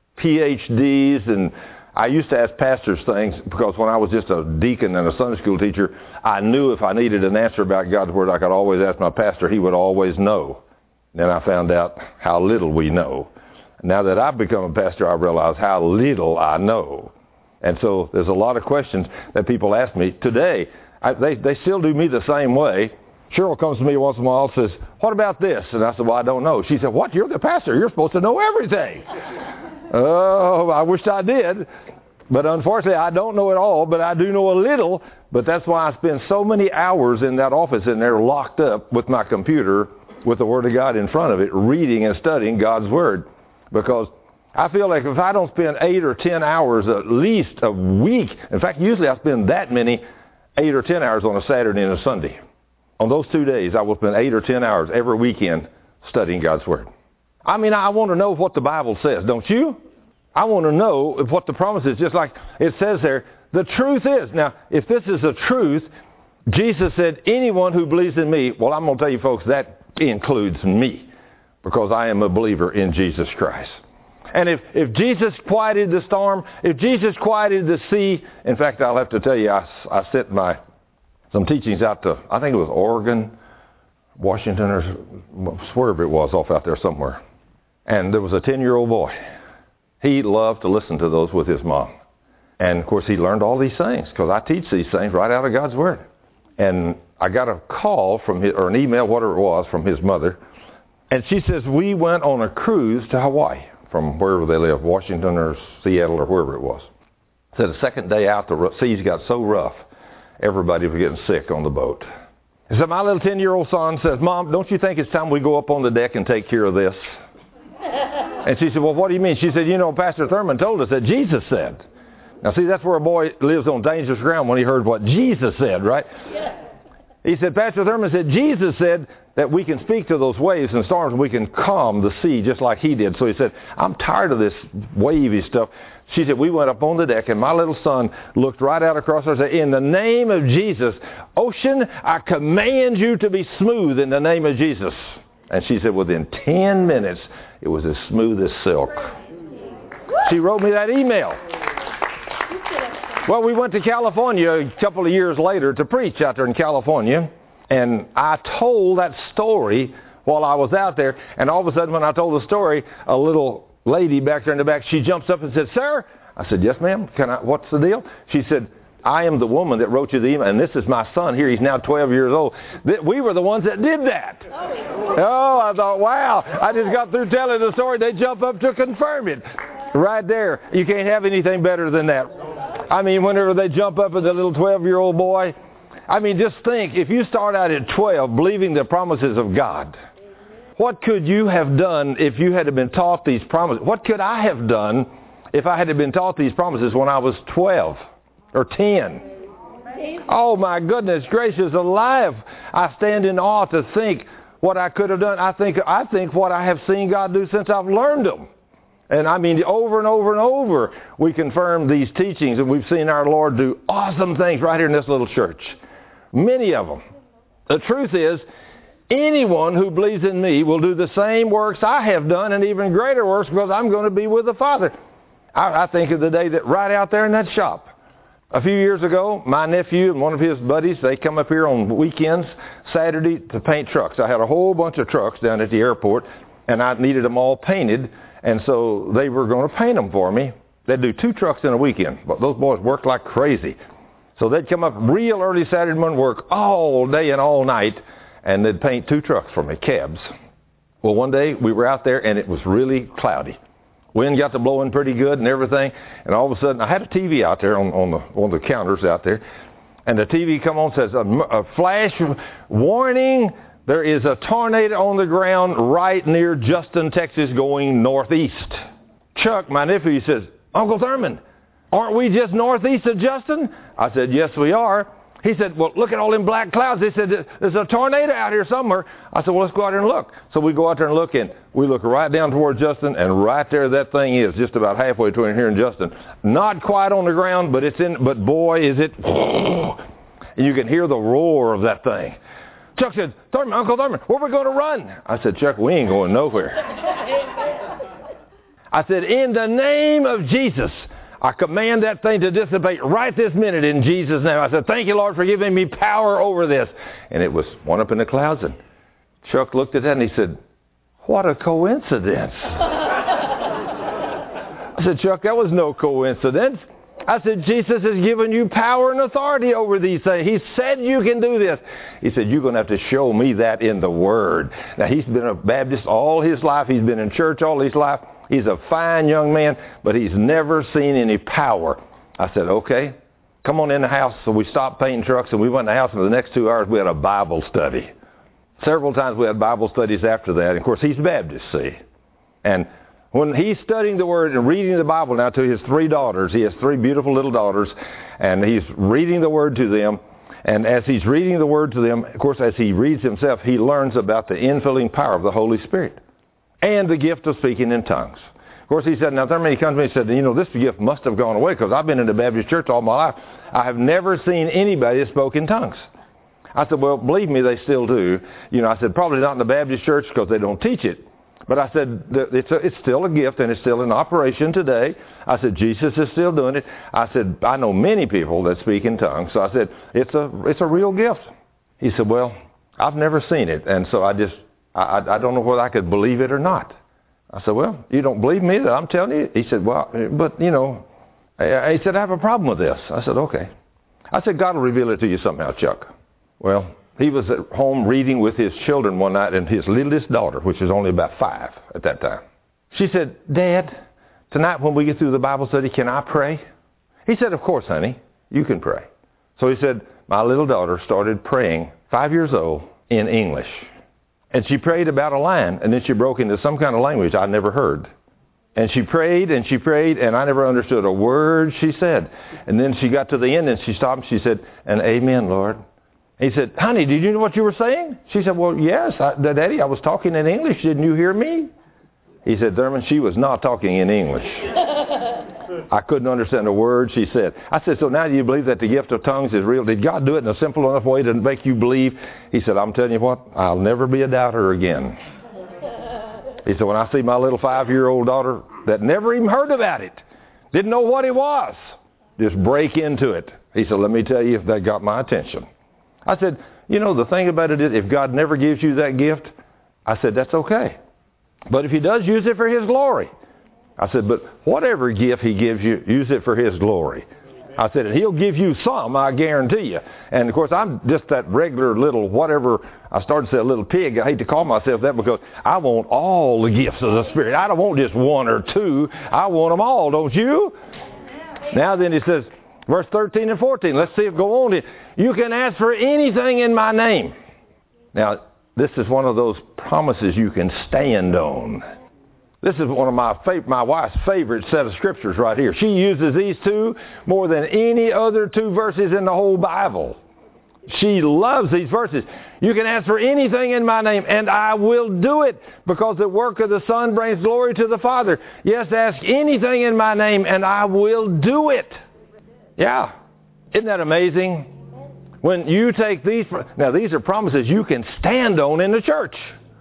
PhDs and I used to ask pastors things because when I was just a deacon and a Sunday school teacher, I knew if I needed an answer about God's Word, I could always ask my pastor. He would always know. Then I found out how little we know. Now that I've become a pastor, I realize how little I know. And so there's a lot of questions that people ask me today. They still do me the same way. Cheryl comes to me once in a while and says, what about this? And I said, well, I don't know. She said, what? You're the pastor. You're supposed to know everything. Oh, I wish I did. But unfortunately, I don't know it all, but I do know a little. But that's why I spend so many hours in that office in there locked up with my computer with the Word of God in front of it, reading and studying God's Word. Because I feel like if I don't spend 8 or 10 hours at least a week, in fact, usually I spend that many, 8 or 10 hours on a Saturday and a Sunday. On those 2 days, I will spend 8 or 10 hours every weekend studying God's Word. I mean, I want to know what the Bible says, don't you? I want to know what the promise is, just like it says there. The truth is, now, if this is a truth, Jesus said, anyone who believes in me, well, I'm going to tell you folks, that includes me, because I am a believer in Jesus Christ. And if Jesus quieted the storm, if Jesus quieted the sea, in fact, I'll have to tell you, I sent some teachings out to, I think it was Oregon, Washington, or wherever it was, off out there somewhere. And there was a 10-year-old boy. He loved to listen to those with his mom. And, of course, he learned all these things because I teach these things right out of God's Word. And I got a call from his, or an email, whatever it was, from his mother. And she says, we went on a cruise to Hawaii from wherever they live, Washington or Seattle or wherever it was. Said the second day out, the seas got so rough, everybody was getting sick on the boat. And so my little 10-year-old son says, Mom, don't you think it's time we go up on the deck and take care of this? And she said, well, what do you mean? She said, Pastor Thurman told us that Jesus said. Now, see, that's where a boy lives on dangerous ground when he heard what Jesus said, right? Yeah. He said, Pastor Thurman said, Jesus said that we can speak to those waves and storms and we can calm the sea just like he did. So he said, I'm tired of this wavy stuff. She said, we went up on the deck and my little son looked right out across her and said, in the name of Jesus, ocean, I command you to be smooth in the name of Jesus. And she said, within 10 minutes, it was as smooth as silk. She wrote me that email. Well, we went to California a couple of years later to preach out there in California, and I told that story while I was out there, and all of a sudden when I told the story, a little lady back there in the back, she jumps up and said, Sir? I said, yes, ma'am. What's the deal? She said, I am the woman that wrote you the email, and this is my son here. He's now 12 years old. We were the ones that did that. Oh, I thought, wow. I just got through telling the story. They jump up to confirm it. Right there. You can't have anything better than that. I mean, whenever they jump up at the little 12-year-old boy, I mean, just think, if you start out at 12 believing the promises of God, what could you have done if you had been taught these promises? What could I have done if I had been taught these promises when I was 12 or 10? Oh, my goodness gracious alive. I stand in awe to think what I could have done. I think what I have seen God do since I've learned them. And I mean, over and over and over, we confirm these teachings, and we've seen our Lord do awesome things right here in this little church. Many of them. The truth is, anyone who believes in me will do the same works I have done and even greater works because I'm going to be with the Father. I think of the day that right out there in that shop. A few years ago, my nephew and one of his buddies, they come up here on weekends, Saturday, to paint trucks. I had a whole bunch of trucks down at the airport, and I needed them all painted. And so they were going to paint them for me. They'd do 2 trucks in a weekend. But those boys worked like crazy. So they'd come up real early Saturday morning, work all day and all night, and they'd paint 2 trucks for me, cabs. Well, one day we were out there, and it was really cloudy. Wind got to blowing pretty good and everything. And all of a sudden, I had a TV out there on the counters out there. And the TV come on and says, a flash warning. There is a tornado on the ground right near Justin, Texas, going northeast. Chuck, my nephew, says, Uncle Thurman, aren't we just northeast of Justin? I said, yes, we are. He said, well, look at all them black clouds. They said, there's a tornado out here somewhere. I said, well, let's go out there and look. So we go out there and look, and we look right down toward Justin, and right there that thing is, just about halfway between here and Justin. Not quite on the ground, but boy, is it, and you can hear the roar of that thing. Chuck said, Thurman, Uncle Thurman, where are we going to run? I said, Chuck, we ain't going nowhere. I said, in the name of Jesus, I command that thing to dissipate right this minute in Jesus' name. I said, thank you, Lord, for giving me power over this. And it was one up in the clouds, and Chuck looked at that and he said, what a coincidence. I said, Chuck, that was no coincidence. I said, Jesus has given you power and authority over these things. He said you can do this. He said, you're going to have to show me that in the Word. Now, he's been a Baptist all his life. He's been in church all his life. He's a fine young man, but he's never seen any power. I said, okay, come on in the house. So we stopped painting trucks, and we went in the house, and for the next 2 hours, we had a Bible study. Several times we had Bible studies after that. And, of course, he's Baptist, see. And when he's studying the Word and reading the Bible now to his 3 daughters, he has 3 beautiful little daughters, and he's reading the Word to them. And as he's reading the Word to them, of course, as he reads himself, he learns about the infilling power of the Holy Spirit and the gift of speaking in tongues. Of course, he said, now, Thurman, he comes to me and said, this gift must have gone away because I've been in the Baptist church all my life. I have never seen anybody that spoke in tongues. I said, well, believe me, they still do. I said, probably not in the Baptist church because they don't teach it. But I said, it's still a gift and it's still in operation today. I said, Jesus is still doing it. I said, I know many people that speak in tongues. So I said, it's a real gift. He said, well, I've never seen it. And so I don't know whether I could believe it or not. I said, well, you don't believe me that I'm telling you? He said, well, but he said, I have a problem with this. I said, okay. I said, God will reveal it to you somehow, Chuck. Well, he was at home reading with his children one night, and his littlest daughter, which was only about 5 at that time, she said, Dad, tonight when we get through the Bible study, can I pray? He said, of course, honey, you can pray. So he said, my little daughter started praying, 5 years old, in English. And she prayed about a line, and then she broke into some kind of language I never heard. And she prayed, and I never understood a word she said. And then she got to the end, and she stopped, and she said, and amen, Lord. He said, honey, did you know what you were saying? She said, well, yes, Daddy, I was talking in English. Didn't you hear me? He said, Thurman, she was not talking in English. I couldn't understand a word she said. I said, so now do you believe that the gift of tongues is real? Did God do it in a simple enough way to make you believe? He said, I'm telling you what, I'll never be a doubter again. He said, when I see my little 5-year-old daughter that never even heard about it, didn't know what it was, just break into it. He said, let me tell you, that got my attention. I said, the thing about it is, if God never gives you that gift, I said, that's okay. But if he does, use it for his glory. I said, but whatever gift he gives you, use it for his glory. I said, and he'll give you some, I guarantee you. And, of course, I'm just that regular little whatever. I started to say a little pig. I hate to call myself that because I want all the gifts of the Spirit. I don't want just 1 or 2. I want them all, don't you? Now then he says, verse 13 and 14. Let's see if go on here. You can ask for anything in my name. Now, this is one of those promises you can stand on. This is one of my wife's favorite set of scriptures right here. She uses these two more than any other 2 verses in the whole Bible. She loves these verses. You can ask for anything in my name, and I will do it, because the work of the Son brings glory to the Father. Yes, ask anything in my name, and I will do it. Yeah. Isn't that amazing? When you take these, now these are promises you can stand on in the church.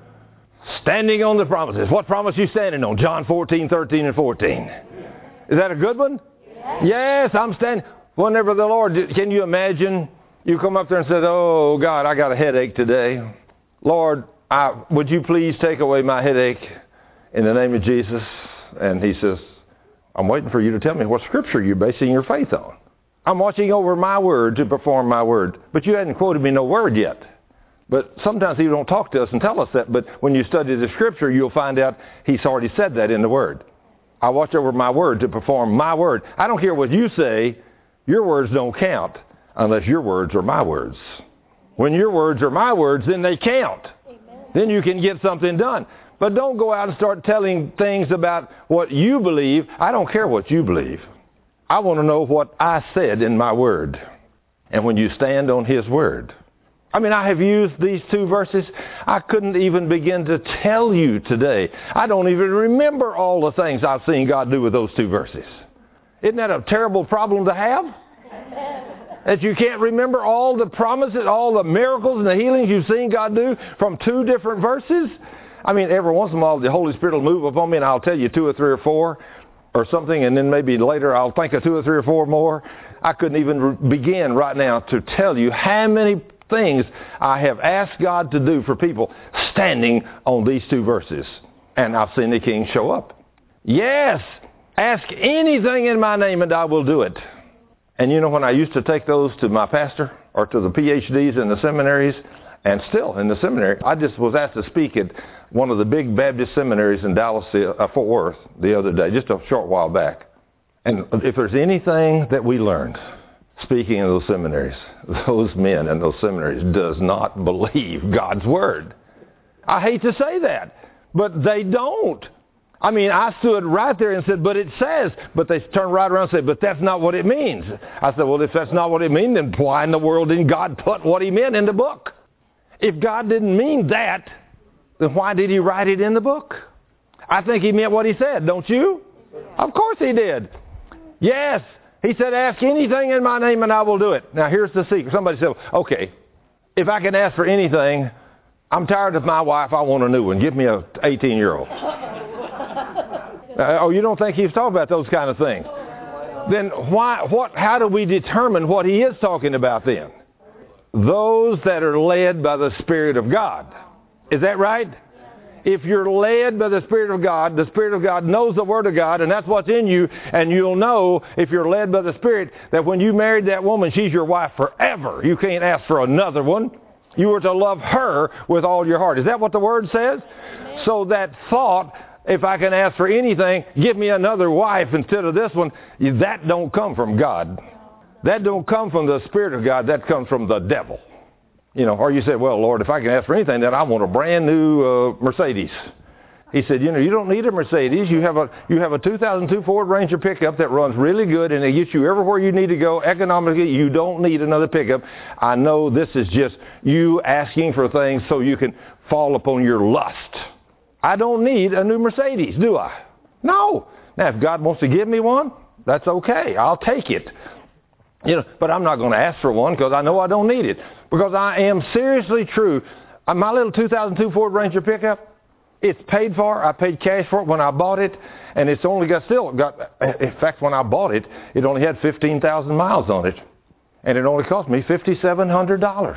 Standing on the promises. What promise are you standing on? John 14, 13, and 14. Is that a good one? Yes, I'm standing. Whenever the Lord, can you imagine, you come up there and said, oh God, I got a headache today. Lord, would you please take away my headache in the name of Jesus? And he says, I'm waiting for you to tell me what scripture you're basing your faith on. I'm watching over my word to perform my word. But you hadn't quoted me no word yet. But sometimes he don't talk to us and tell us that. But when you study the scripture, you'll find out he's already said that in the word. I watch over my word to perform my word. I don't care what you say. Your words don't count unless your words are my words. When your words are my words, then they count. Amen. Then you can get something done. But don't go out and start telling things about what you believe. I don't care what you believe. I want to know what I said in my word. And when you stand on his word. I mean, I have used these 2 verses. I couldn't even begin to tell you today. I don't even remember all the things I've seen God do with those 2 verses. Isn't that a terrible problem to have? That you can't remember all the promises, all the miracles and the healings you've seen God do from 2 different verses? I mean, every once in a while the Holy Spirit will move upon me and I'll tell you 2 or 3 or 4 or something, and then maybe later I'll think of 2 or 3 or 4 more. I couldn't even begin right now to tell you how many things I have asked God to do for people standing on these 2 verses. And I've seen the King show up. Yes, ask anything in my name and I will do it. And when I used to take those to my pastor or to the PhDs in the seminaries, and still in the seminary, I just was asked to speak at one of the big Baptist seminaries in Dallas, Fort Worth the other day, just a short while back. And if there's anything that we learned speaking in those seminaries, those men in those seminaries does not believe God's word. I hate to say that, but they don't. I mean, I stood right there and said, but it says, but they turned right around and said, but that's not what it means. I said, well, if that's not what it means, then why in the world didn't God put what he meant in the book? If God didn't mean that, then why did he write it in the book? I think he meant what he said, don't you? Of course he did. Yes. He said, ask anything in my name and I will do it. Now here's the secret. Somebody said, okay, if I can ask for anything, I'm tired of my wife. I want a new one. Give me a 18-year-old. Oh, you don't think he's talking about those kind of things? Then how do we determine what he is talking about then? Those that are led by the Spirit of God. Is that right? If you're led by the Spirit of God knows the Word of God, and that's what's in you, and you'll know if you're led by the Spirit that when you married that woman, she's your wife forever. You can't ask for another one. You were to love her with all your heart. Is that what the Word says? Amen. So that thought, if I can ask for anything, give me another wife instead of this one, that don't come from God. That don't come from the Spirit of God. That comes from the devil. You know, or you say, well, Lord, if I can ask for anything, then I want a brand new Mercedes. He said, you know, you don't need a Mercedes. You have a 2002 Ford Ranger pickup that runs really good and it gets you everywhere you need to go economically. You don't need another pickup. I know this is just you asking for things so you can fall upon your lust. I don't need a new Mercedes, do I? No. Now, if God wants to give me one, that's okay. I'll take it. You know, but I'm not going to ask for one because I know I don't need it. Because I am seriously true. My little 2002 Ford Ranger pickup, it's paid for. I paid cash for it when I bought it, and it's only got. In fact, when I bought it, it only had 15,000 miles on it, and it only cost me $5,700.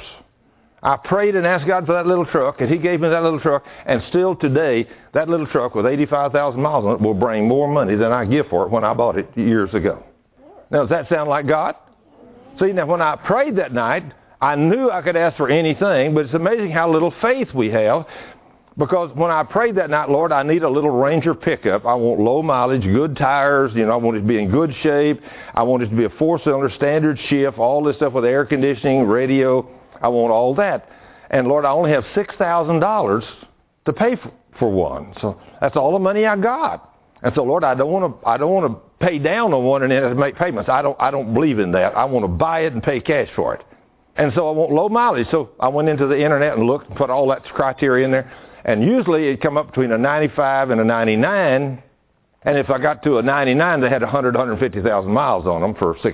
I prayed and asked God for that little truck, and He gave me that little truck, and still today, that little truck with 85,000 miles on it will bring more money than I give for it when I bought it years ago. Now, does that sound like God? See, now when I prayed that night, I knew I could ask for anything, but it's amazing how little faith we have. Because when I prayed that night, Lord, I need a little Ranger pickup. I want low mileage, good tires. You know, I want it to be in good shape. I want it to be a 4-cylinder, standard shift, all this stuff with air conditioning, radio. I want all that. And Lord, I only have $6,000 to pay for one. So that's all the money I got. And so, Lord, I don't want to pay down on one and then have to make payments. I don't believe in that. I want to buy it and pay cash for it. And so I want low mileage. So I went into the internet and looked and put all that criteria in there. And usually it'd come up between a 95 and a 99. And if I got to a 99, they had 150,000 miles on them for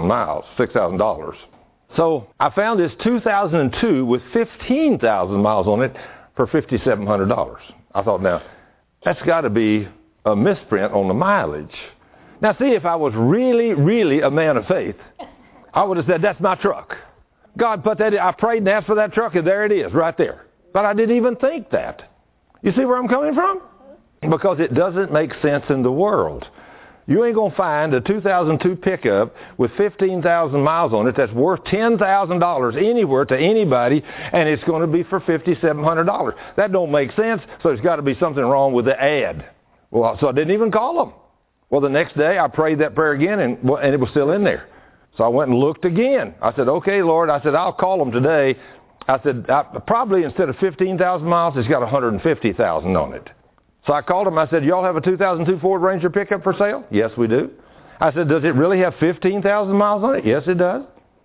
$6,000. So I found this 2002 with 15,000 miles on it for $5,700. I thought, now, that's got to be a misprint on the mileage. Now, see, if I was really, really a man of faith, I would have said, that's my truck. God put that in. I prayed and asked for that truck, and there it is, right there. But I didn't even think that. You see where I'm coming from? Because it doesn't make sense in the world. You ain't going to find a 2002 pickup with 15,000 miles on it that's worth $10,000 anywhere to anybody, and it's going to be for $5,700. That don't make sense, so there's got to be something wrong with the ad. Well, so I didn't even call them. Well, the next day I prayed that prayer again, and it was still in there. So I went and looked again. I said, okay, Lord, I said, I'll call them today. I said, probably instead of 15,000 miles, it's got 150,000 on it. So I called them. I said, y'all have a 2002 Ford Ranger pickup for sale? Yes, we do. I said, does it really have 15,000 miles on it? Yes, it does.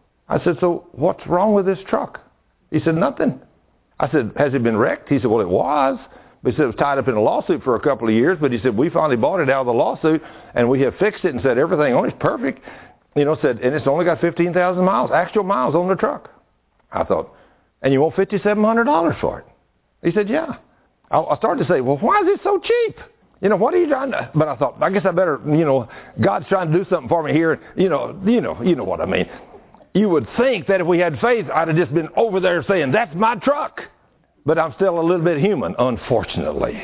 I said, so what's wrong with this truck? He said, nothing. I said, has it been wrecked? He said, well, it was. But he said it was tied up in a lawsuit for a couple of years. But he said, we finally bought it out of the lawsuit, and we have fixed it and said everything on it's perfect. You know, said, and it's only got 15,000 miles, actual miles on the truck. I thought, and you want $5,700 for it? He said, yeah. I started to say, well, why is it so cheap? You know, what are you trying to... But I thought, I guess I better, you know, God's trying to do something for me here. You know what I mean. You would think that if we had faith, I'd have just been over there saying, that's my truck. But I'm still a little bit human, unfortunately.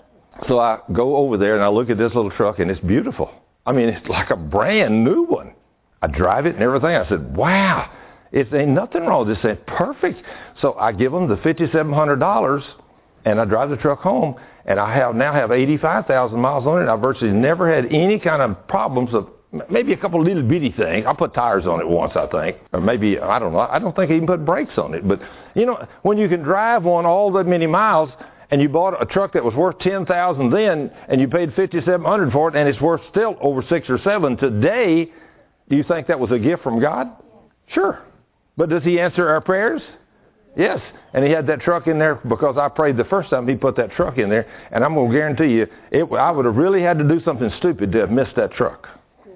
So I go over there and I look at this little truck, and it's beautiful. I mean, it's like a brand new one. I drive it and everything. I said, wow, it ain't nothing wrong with this. It's perfect. So I give them the $5,700, and I drive the truck home, and I now have 85,000 miles on it. I virtually never had any kind of problems of maybe a couple of little bitty things. I put tires on it once, I think. Or maybe, I don't know. I don't think I even put brakes on it. But, you know, when you can drive one all that many miles, and you bought a truck that was worth $10,000 then, and you paid $5,700 for it, and it's worth still over $6,000 or $7,000 today, do you think that was a gift from God? Sure. But does He answer our prayers? Yes. And He had that truck in there because I prayed the first time He put that truck in there. And I'm going to guarantee you, I would have really had to do something stupid to have missed that truck.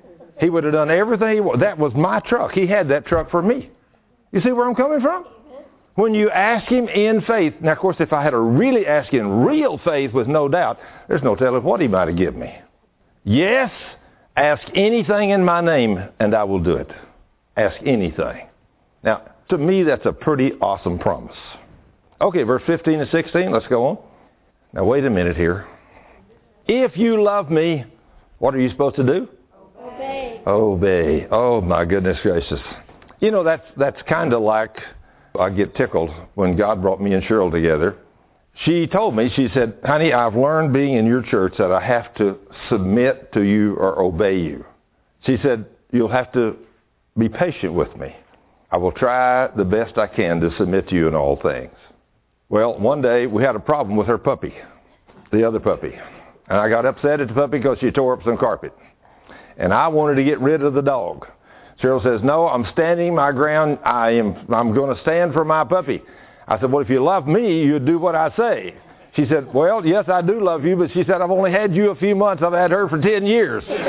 He would have done everything He wanted. That was my truck. He had that truck for me. You see where I'm coming from? When you ask him in faith. Now, of course, if I had to really ask in real faith with no doubt, there's no telling what he might have given me. Yes, ask anything in my name and I will do it. Ask anything. Now, to me, that's a pretty awesome promise. Okay, verse 15 and 16, let's go on. Now, wait a minute here. If you love me, what are you supposed to do? Obey. Obey. Oh, my goodness gracious. You know, that's kind of like, I get tickled when God brought me and Cheryl together. She told me, she said, honey, I've learned being in your church that I have to submit to you or obey you. She said, you'll have to be patient with me. I will try the best I can to submit to you in all things. Well, one day we had a problem with her puppy, the other puppy. And I got upset at the puppy because she tore up some carpet. And I wanted to get rid of the dog. Cheryl says, no, I'm standing my ground. I'm going to stand for my puppy. I said, well, if you love me, you'd do what I say. She said, well, yes, I do love you, but she said, I've only had you a few months. I've had her for 10 years. In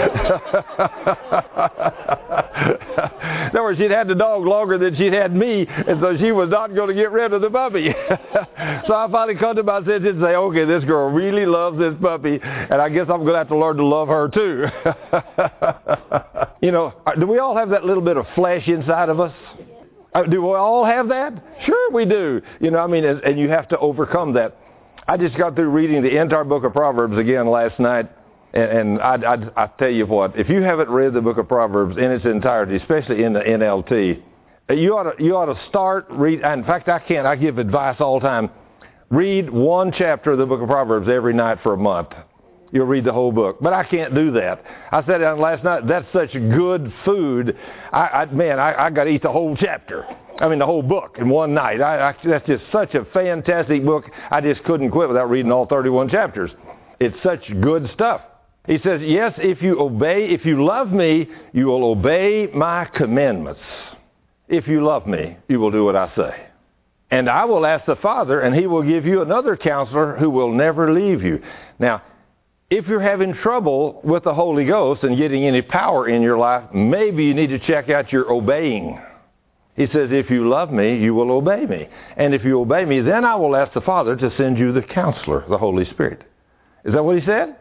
other words, she'd had the dog longer than she'd had me, and so she was not going to get rid of the puppy. So I finally come to my senses and say, okay, this girl really loves this puppy, and I guess I'm going to have to learn to love her too. You know, do we all have that little bit of flesh inside of us? Do we all have that? Sure we do. You know, I mean, and you have to overcome that. I just got through reading the entire book of Proverbs again last night, and I tell you what, if you haven't read the book of Proverbs in its entirety, especially in the NLT, you ought to start read. In fact, I give advice all the time. Read one chapter of the book of Proverbs every night for a month. You'll read the whole book. But I can't do that. I said it last night, that's such good food. I got to eat the whole chapter. I mean, the whole book in one night. That's just such a fantastic book. I just couldn't quit without reading all 31 chapters. It's such good stuff. He says, yes, if you love me, you will obey my commandments. If you love me, you will do what I say. And I will ask the Father, and he will give you another counselor who will never leave you. Now, if you're having trouble with the Holy Ghost and getting any power in your life, maybe you need to check out your obeying. He says, if you love me, you will obey me. And if you obey me, then I will ask the Father to send you the counselor, the Holy Spirit. Is that what he said?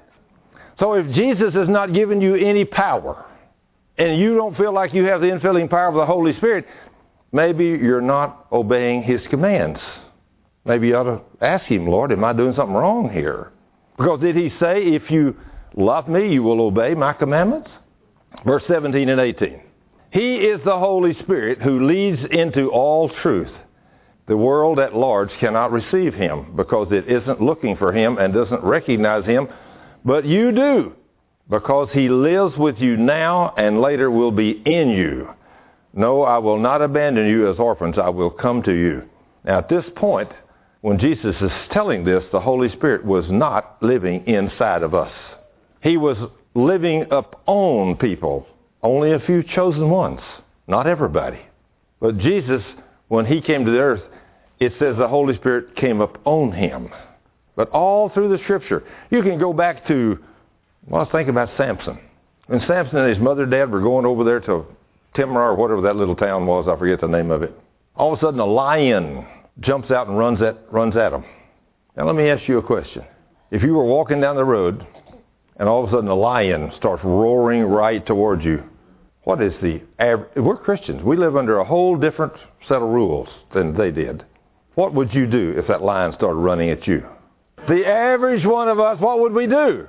So if Jesus has not given you any power, and you don't feel like you have the infilling power of the Holy Spirit, maybe you're not obeying his commands. Maybe you ought to ask him, Lord, am I doing something wrong here? Because did he say, if you love me, you will obey my commandments? Verse 17 and 18. He is the Holy Spirit who leads into all truth. The world at large cannot receive him because it isn't looking for him and doesn't recognize him. But you do, because he lives with you now and later will be in you. No, I will not abandon you as orphans. I will come to you. Now at this point, when Jesus is telling this, the Holy Spirit was not living inside of us. He was living upon people, only a few chosen ones, not everybody. But Jesus, when he came to the earth, it says the Holy Spirit came upon him. But all through the Scripture, you can go back to, well, let's think about Samson. When Samson and his mother and dad were going over there to Timnah or whatever that little town was, I forget the name of it. All of a sudden a lion jumps out and runs at them. Now let me ask you a question. If you were walking down the road and all of a sudden a lion starts roaring right towards you, what is the average? We're Christians. We live under a whole different set of rules than they did. What would you do if that lion started running at you? The average one of us, what would we do?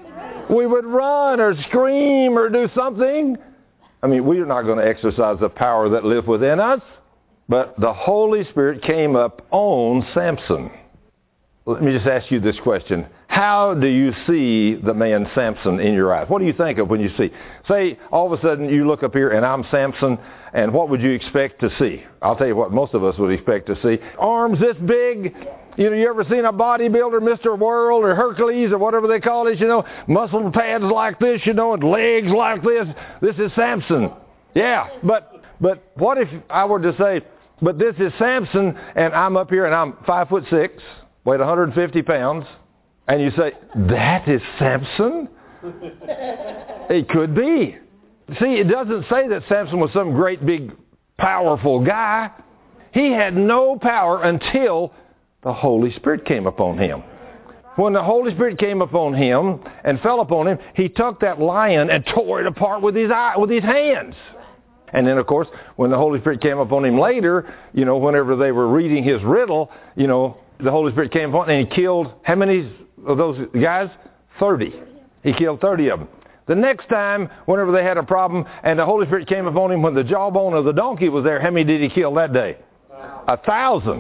We would run or scream or do something. I mean, we're not going to exercise the power that lives within us. But the Holy Spirit came up on Samson. Let me just ask you this question. How do you see the man Samson in your eyes? What do you think of when you see? Say, all of a sudden you look up here and I'm Samson, and what would you expect to see? I'll tell you what most of us would expect to see. Arms this big. You know, you ever seen a bodybuilder, Mr. World or Hercules or whatever they call it, you know, muscle pads like this, you know, and legs like this. This is Samson. Yeah, but what if I were to say, but this is Samson, and I'm up here, and I'm 5'6", weighed 150 pounds, and you say, that is Samson? It could be. See, it doesn't say that Samson was some great big powerful guy. He had no power until the Holy Spirit came upon him. When the Holy Spirit came upon him and fell upon him, he took that lion and tore it apart with his hands. And then, of course, when the Holy Spirit came upon him later, whenever they were reading his riddle, the Holy Spirit came upon him and he killed, how many of those guys? 30. He killed 30 of them. The next time, whenever they had a problem, and the Holy Spirit came upon him when the jawbone of the donkey was there, how many did he kill that day? 1,000.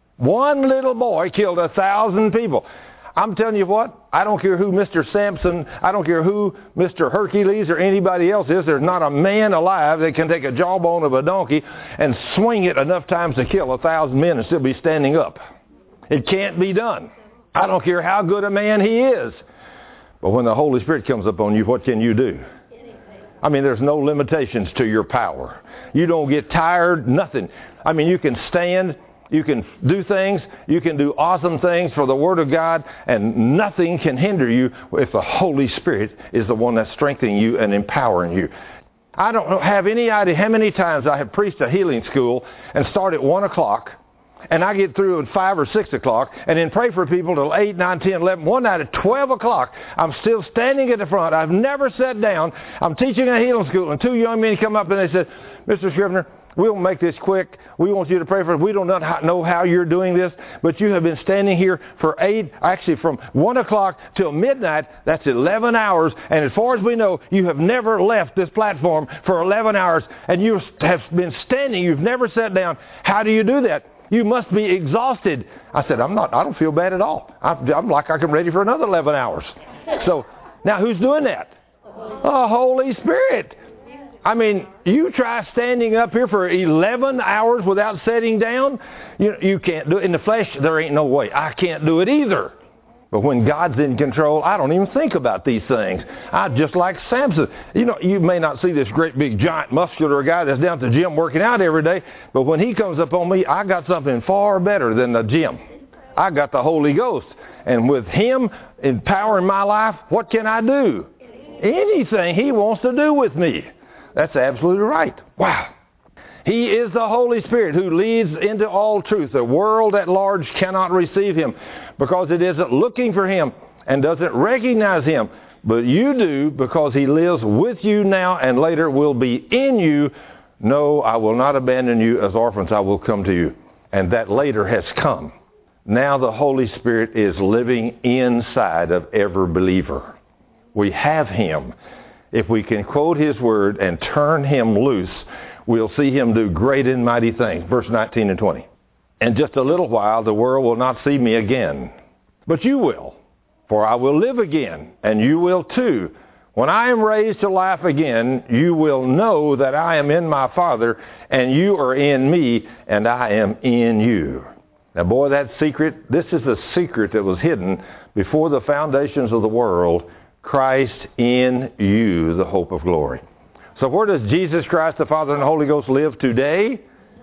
One little boy killed 1,000 people. I'm telling you what, I don't care who Mr. Samson, I don't care who Mr. Hercules or anybody else is, there's not a man alive that can take a jawbone of a donkey and swing it enough times to kill 1,000 men and still be standing up. It can't be done. I don't care how good a man he is. But when the Holy Spirit comes upon you, what can you do? I mean, there's no limitations to your power. You don't get tired, nothing. I mean, you can stand, you can do things, you can do awesome things for the Word of God, and nothing can hinder you if the Holy Spirit is the one that's strengthening you and empowering you. I don't have any idea how many times I have preached a healing school and start at 1 o'clock, and I get through at 5 or 6 o'clock, and then pray for people till 8, 9, 10, 11. One night at 12 o'clock, I'm still standing at the front. I've never sat down. I'm teaching a healing school, and two young men come up and they said, Mr. Scrivener, we'll make this quick. We want you to pray for us. We don't know how you're doing this, but you have been standing here for from 1 o'clock till midnight. That's 11 hours, and as far as we know, you have never left this platform for 11 hours, and you have been standing. You've never sat down. How do you do that? You must be exhausted. I said, I don't feel bad at all. I'm like I'm ready for another 11 hours. So, now who's doing that? The Holy Spirit. I mean, you try standing up here for 11 hours without sitting down. You can't do it. In the flesh, there ain't no way. I can't do it either. But when God's in control, I don't even think about these things. I just like Samson. You may not see this great big giant muscular guy that's down at the gym working out every day, but when he comes up on me, I got something far better than the gym. I got the Holy Ghost. And with Him empowering my life, what can I do? Anything He wants to do with me. That's absolutely right. Wow. He is the Holy Spirit who leads into all truth. The world at large cannot receive Him because it isn't looking for Him and doesn't recognize Him. But you do, because He lives with you now and later will be in you. No, I will not abandon you as orphans. I will come to you. And that later has come. Now the Holy Spirit is living inside of every believer. We have Him. If we can quote His Word and turn Him loose, we'll see Him do great and mighty things. Verse 19 and 20. In just a little while, the world will not see me again. But you will, for I will live again, and you will too. When I am raised to life again, you will know that I am in my Father, and you are in me, and I am in you. Now, boy, that secret, this is the secret that was hidden before the foundations of the world. Christ in you, the hope of glory. So where does Jesus Christ, the Father, and the Holy Ghost live today?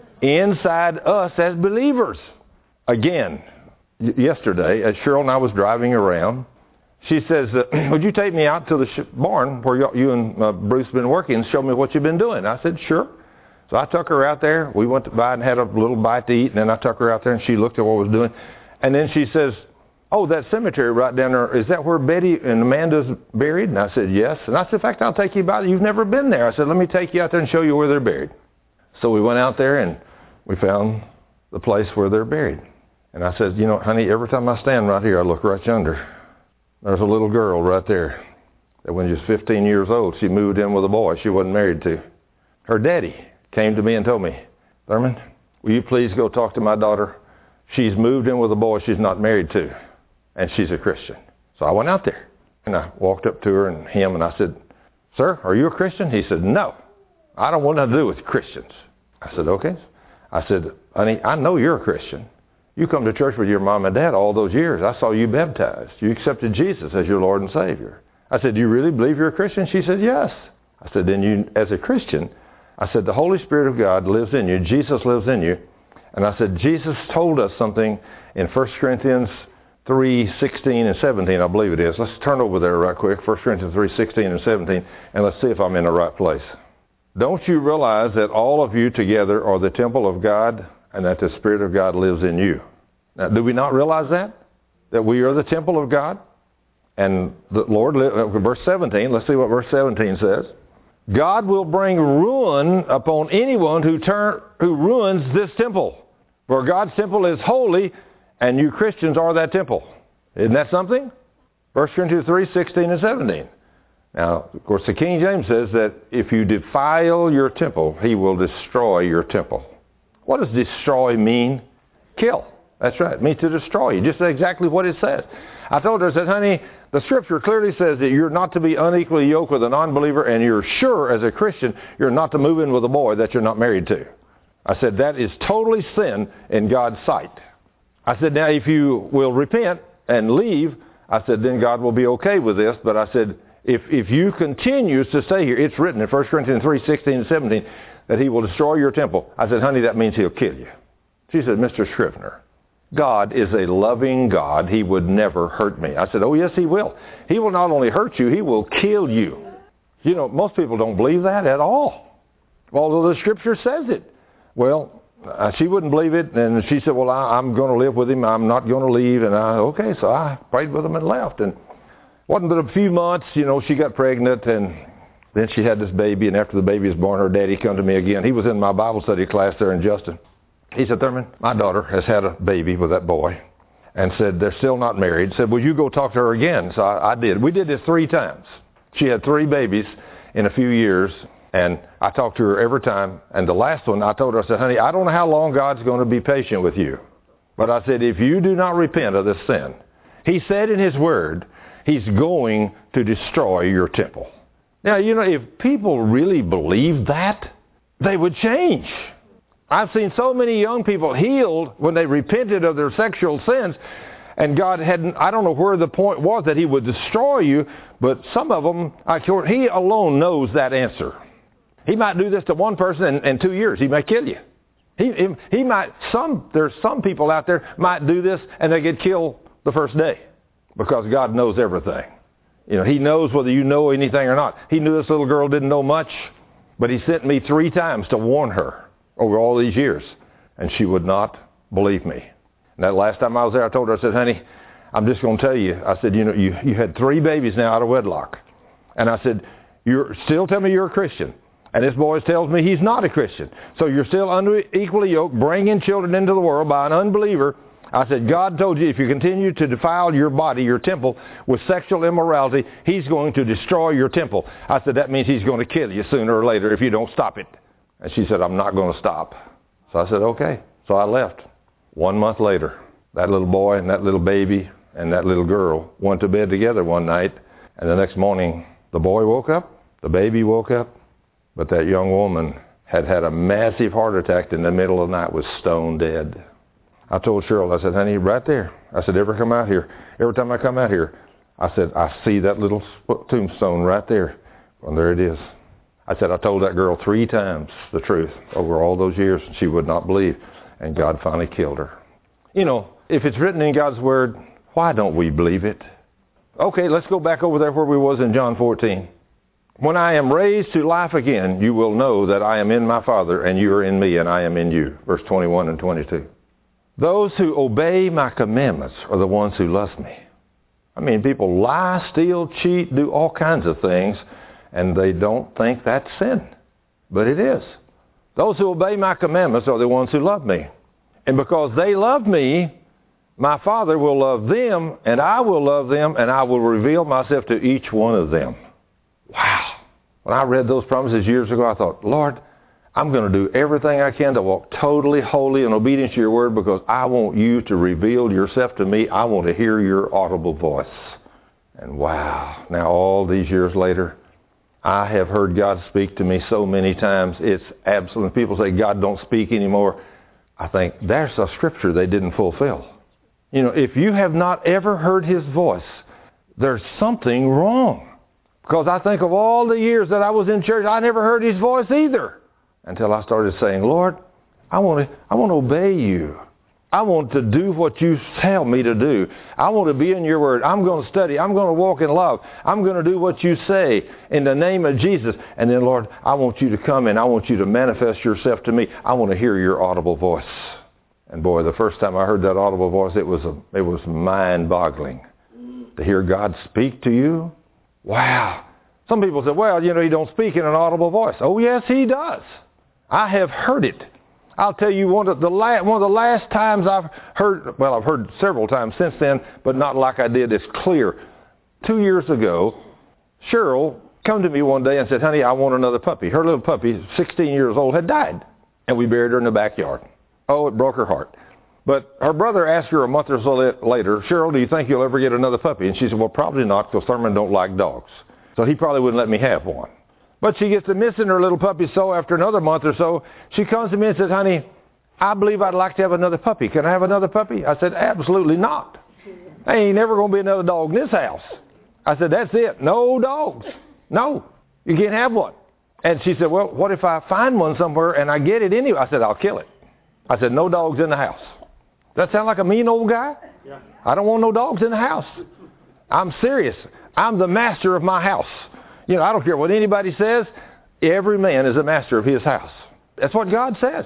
Inside us as believers. Again, yesterday, as Cheryl and I was driving around, she says, would you take me out to the barn where you and Bruce have been working and show me what you've been doing? I said, sure. So I took her out there. We went by and had a little bite to eat, and then I took her out there and she looked at what I was doing. And then she says, oh, that cemetery right down there, is that where Betty and Amanda's buried? And I said, yes. And I said, in fact, I'll take you by it. You've never been there. I said, let me take you out there and show you where they're buried. So we went out there and we found the place where they're buried. And I said, honey, every time I stand right here, I look right yonder. There's a little girl right there that when she was 15 years old, she moved in with a boy she wasn't married to. Her daddy came to me and told me, Thurman, will you please go talk to my daughter? She's moved in with a boy she's not married to. And she's a Christian. So I went out there, and I walked up to her and him, and I said, sir, are you a Christian? He said, no, I don't want nothing to do with Christians. I said, okay. I said, honey, I know you're a Christian. You come to church with your mom and dad all those years. I saw you baptized. You accepted Jesus as your Lord and Savior. I said, do you really believe you're a Christian? She said, yes. I said, then you, as a Christian, I said, the Holy Spirit of God lives in you. Jesus lives in you. And I said, Jesus told us something in 1 Corinthians 3:16 and 17, I believe it is. Let's turn over there right quick, 1 Corinthians 3:16 and 17, and let's see if I'm in the right place. Don't you realize that all of you together are the temple of God and that the Spirit of God lives in you. Now, do we not realize that? That we are the temple of God? And the Lord, verse 17, let's see what verse 17 says. God will bring ruin upon anyone who ruins this temple. For God's temple is holy, and you Christians are that temple. Isn't that something? 1 Corinthians 3, 16 and 17. Now, of course, the King James says that if you defile your temple, he will destroy your temple. What does destroy mean? Kill. That's right. It means to destroy you. Just exactly what it says. I told her, I said, honey, the Scripture clearly says that you're not to be unequally yoked with a non-believer, and you're sure as a Christian you're not to move in with a boy that you're not married to. I said, that is totally sin in God's sight. I said, now if you will repent and leave, I said, then God will be okay with this. But I said, if you continue to stay here, it's written in 1 Corinthians 3, 16 and 17, that he will destroy your temple. I said, honey, that means he'll kill you. She said, Mr. Scrivener, God is a loving God. He would never hurt me. I said, oh, yes, he will. He will not only hurt you, he will kill you. You know, most people don't believe that at all, although the Scripture says it. Well, she wouldn't believe it, and she said, well, I'm going to live with him. I'm not going to leave. And okay, so I prayed with him and left. And wasn't but a few months, you know, she got pregnant, and then she had this baby, and after the baby was born, her daddy come to me again. He was in my Bible study class there in Justin. He said, Thurman, my daughter has had a baby with that boy, and said they're still not married. Said, will you go talk to her again? So I did. We did this 3 times. She had 3 babies in a few years, and I talked to her every time. And the last one, I told her, I said, honey, I don't know how long God's going to be patient with you. But I said, if you do not repent of this sin, he said in his word, he's going to destroy your temple. Now, you know, if people really believed that, they would change. I've seen so many young people healed when they repented of their sexual sins, and God hadn't, I don't know where the point was that he would destroy you, but some of them, he alone knows that answer. He might do this to one person in 2 years. He may kill you. He might, there's some people out there might do this and they get killed the first day because God knows everything. You know, he knows whether you know anything or not. He knew this little girl didn't know much, but he sent me 3 times to warn her over all these years, and she would not believe me. And that last time I was there, I told her, I said, honey, I'm just going to tell you. I said, you know, you had 3 babies now out of wedlock. And I said, you're still telling me you're a Christian. And this boy tells me he's not a Christian. So you're still unequally yoked, bringing children into the world by an unbeliever. I said, God told you if you continue to defile your body, your temple, with sexual immorality, he's going to destroy your temple. I said, that means he's going to kill you sooner or later if you don't stop it. And she said, I'm not going to stop. So I said, okay. So I left. 1 month later, that little boy and that little baby and that little girl went to bed together one night. And the next morning, the boy woke up, the baby woke up, but that young woman had had a massive heart attack in the middle of the night, was stone dead. I told Cheryl, I said, honey, right there. I said, every time I come out here, I said, I see that little tombstone right there. Well, there it is. I said, I told that girl 3 times the truth over all those years, and she would not believe. And God finally killed her. You know, if it's written in God's Word, why don't we believe it? Okay, let's go back over there where we was in John 14. When I am raised to life again, you will know that I am in my Father, and you are in me, and I am in you. Verse 21 and 22. Those who obey my commandments are the ones who love me. I mean, people lie, steal, cheat, do all kinds of things, and they don't think that's sin. But it is. Those who obey my commandments are the ones who love me. And because they love me, my Father will love them, and I will love them, and I will reveal myself to each one of them. Wow. When I read those promises years ago, I thought, Lord, I'm going to do everything I can to walk totally holy and obedient to your word because I want you to reveal yourself to me. I want to hear your audible voice. And wow, now all these years later, I have heard God speak to me so many times. It's absolute. People say God don't speak anymore. I think there's a scripture they didn't fulfill. You know, if you have not ever heard his voice, there's something wrong. Because I think of all the years that I was in church, I never heard his voice either. Until I started saying, Lord, I want to obey you. I want to do what you tell me to do. I want to be in your word. I'm going to study. I'm going to walk in love. I'm going to do what you say in the name of Jesus. And then, Lord, I want you to come and I want you to manifest yourself to me. I want to hear your audible voice. And boy, the first time I heard that audible voice, it was mind-boggling. To hear God speak to you? Wow. Some people say, well, you know, he don't speak in an audible voice. Oh, yes, he does. I have heard it. I'll tell you, one of the last times I've heard, well, I've heard several times since then, but not like I did. It's clear. 2 years ago, Cheryl come to me one day and said, honey, I want another puppy. Her little puppy, 16 years old, had died. And we buried her in the backyard. Oh, it broke her heart. But her brother asked her a month or so later, Cheryl, do you think you'll ever get another puppy? And she said, well, probably not, because Thurman don't like dogs. So he probably wouldn't let me have one. But she gets to missing her little puppy, so after another month or so, she comes to me and says, honey, I believe I'd like to have another puppy. Can I have another puppy? I said, absolutely not. There ain't never going to be another dog in this house. I said, that's it. No dogs. No, you can't have one. And she said, well, what if I find one somewhere and I get it anyway? I said, I'll kill it. I said, no dogs in the house. Does that sound like a mean old guy? Yeah. I don't want no dogs in the house. I'm serious. I'm the master of my house. You know, I don't care what anybody says. Every man is a master of his house. That's what God says.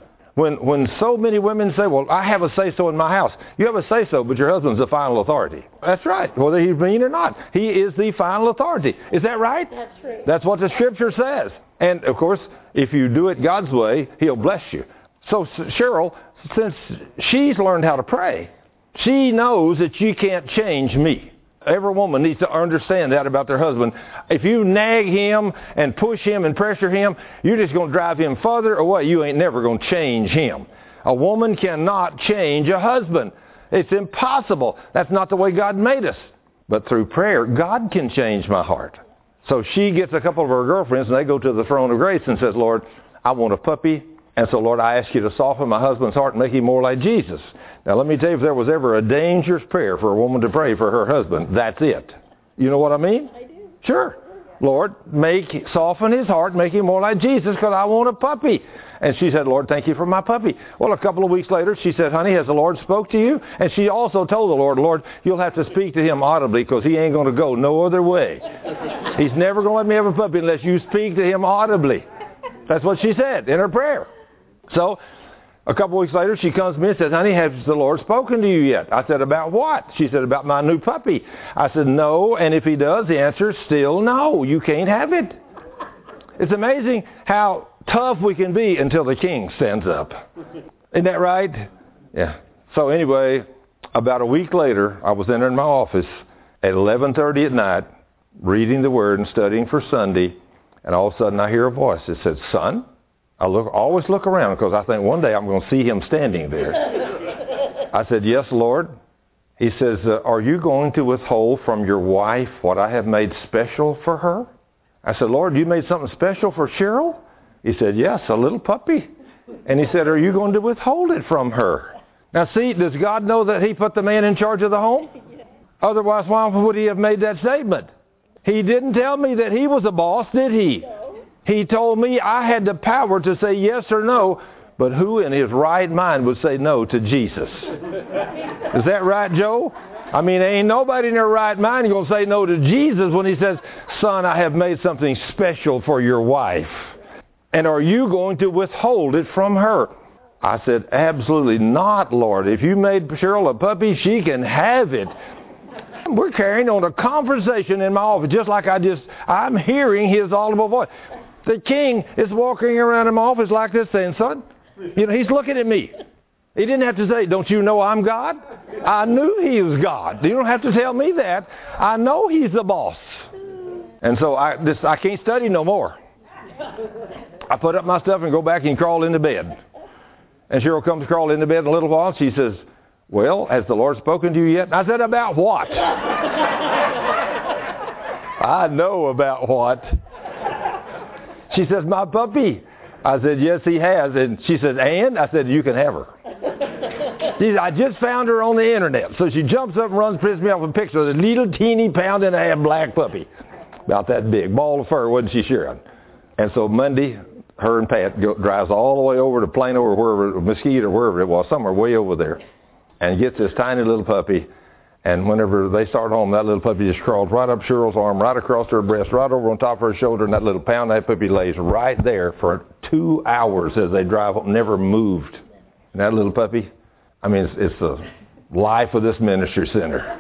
When so many women say, well, I have a say-so in my house. You have a say-so, but your husband's the final authority. That's right, whether he's mean or not. He is the final authority. Is that right? That's true. That's what the Scripture says. And, of course, if you do it God's way, he'll bless you. So Cheryl, since she's learned how to pray, she knows that she can't change me. Every woman needs to understand that about their husband. If you nag him and push him and pressure him, you're just going to drive him further away. You ain't never going to change him. A woman cannot change a husband. It's impossible. That's not the way God made us. But through prayer, God can change my heart. So she gets a couple of her girlfriends, and they go to the throne of grace and says, Lord, I want a puppy. And so, Lord, I ask you to soften my husband's heart and make him more like Jesus. Now, let me tell you, if there was ever a dangerous prayer for a woman to pray for her husband, that's it. You know what I mean? I do. Sure. Lord, soften his heart, make him more like Jesus, because I want a puppy. And she said, Lord, thank you for my puppy. Well, a couple of weeks later, she said, honey, has the Lord spoke to you? And she also told the Lord, you'll have to speak to him audibly, because he ain't going to go no other way. He's never going to let me have a puppy unless you speak to him audibly. That's what she said in her prayer. So, a couple weeks later, she comes to me and says, honey, has the Lord spoken to you yet? I said, about what? She said, about my new puppy. I said, no, and if he does, the answer is still no. You can't have it. It's amazing how tough we can be until the king stands up. Isn't that right? Yeah. So anyway, about a week later, I was in my office at 11:30 at night, reading the Word and studying for Sunday, and all of a sudden I hear a voice that said, son? I always look around because I think one day I'm going to see him standing there. I said, yes, Lord. He says, are you going to withhold from your wife what I have made special for her? I said, Lord, you made something special for Cheryl? He said, yes, a little puppy. And he said, are you going to withhold it from her? Now see, does God know that he put the man in charge of the home? Otherwise, why would he have made that statement? He didn't tell me that he was the boss, did he? He told me I had the power to say yes or no, but who in his right mind would say no to Jesus? Is that right, Joe? I mean, ain't nobody in their right mind going to say no to Jesus when he says, son, I have made something special for your wife. And are you going to withhold it from her? I said, absolutely not, Lord. If you made Cheryl a puppy, she can have it. We're carrying on a conversation in my office, just like I'm hearing his audible voice. The king is walking around in my office like this saying, son, you know, he's looking at me. He didn't have to say, don't you know I'm God? I knew he was God. You don't have to tell me that. I know he's the boss. And so I can't study no more. I put up my stuff and go back and crawl into bed. And Cheryl comes to crawl into bed in a little while. She says, well, has the Lord spoken to you yet? And I said, about what? I know about what. She says, my puppy. I said, yes, he has. And she said, and? I said, you can have her. She said, I just found her on the internet. So she jumps up and runs, prints me off a picture of a little teeny pound-and-a-half black puppy. About that big. Ball of fur, wasn't she, Sharon? And so Monday, her and Pat drives all the way over to Plano or wherever, Mesquite or wherever it was, somewhere way over there, and gets this tiny little puppy. And whenever they start home, that little puppy just crawls right up Cheryl's arm, right across her breast, right over on top of her shoulder, and that little pound, that puppy lays right there for 2 hours as they drive home, never moved. And that little puppy, I mean, it's the life of this ministry center.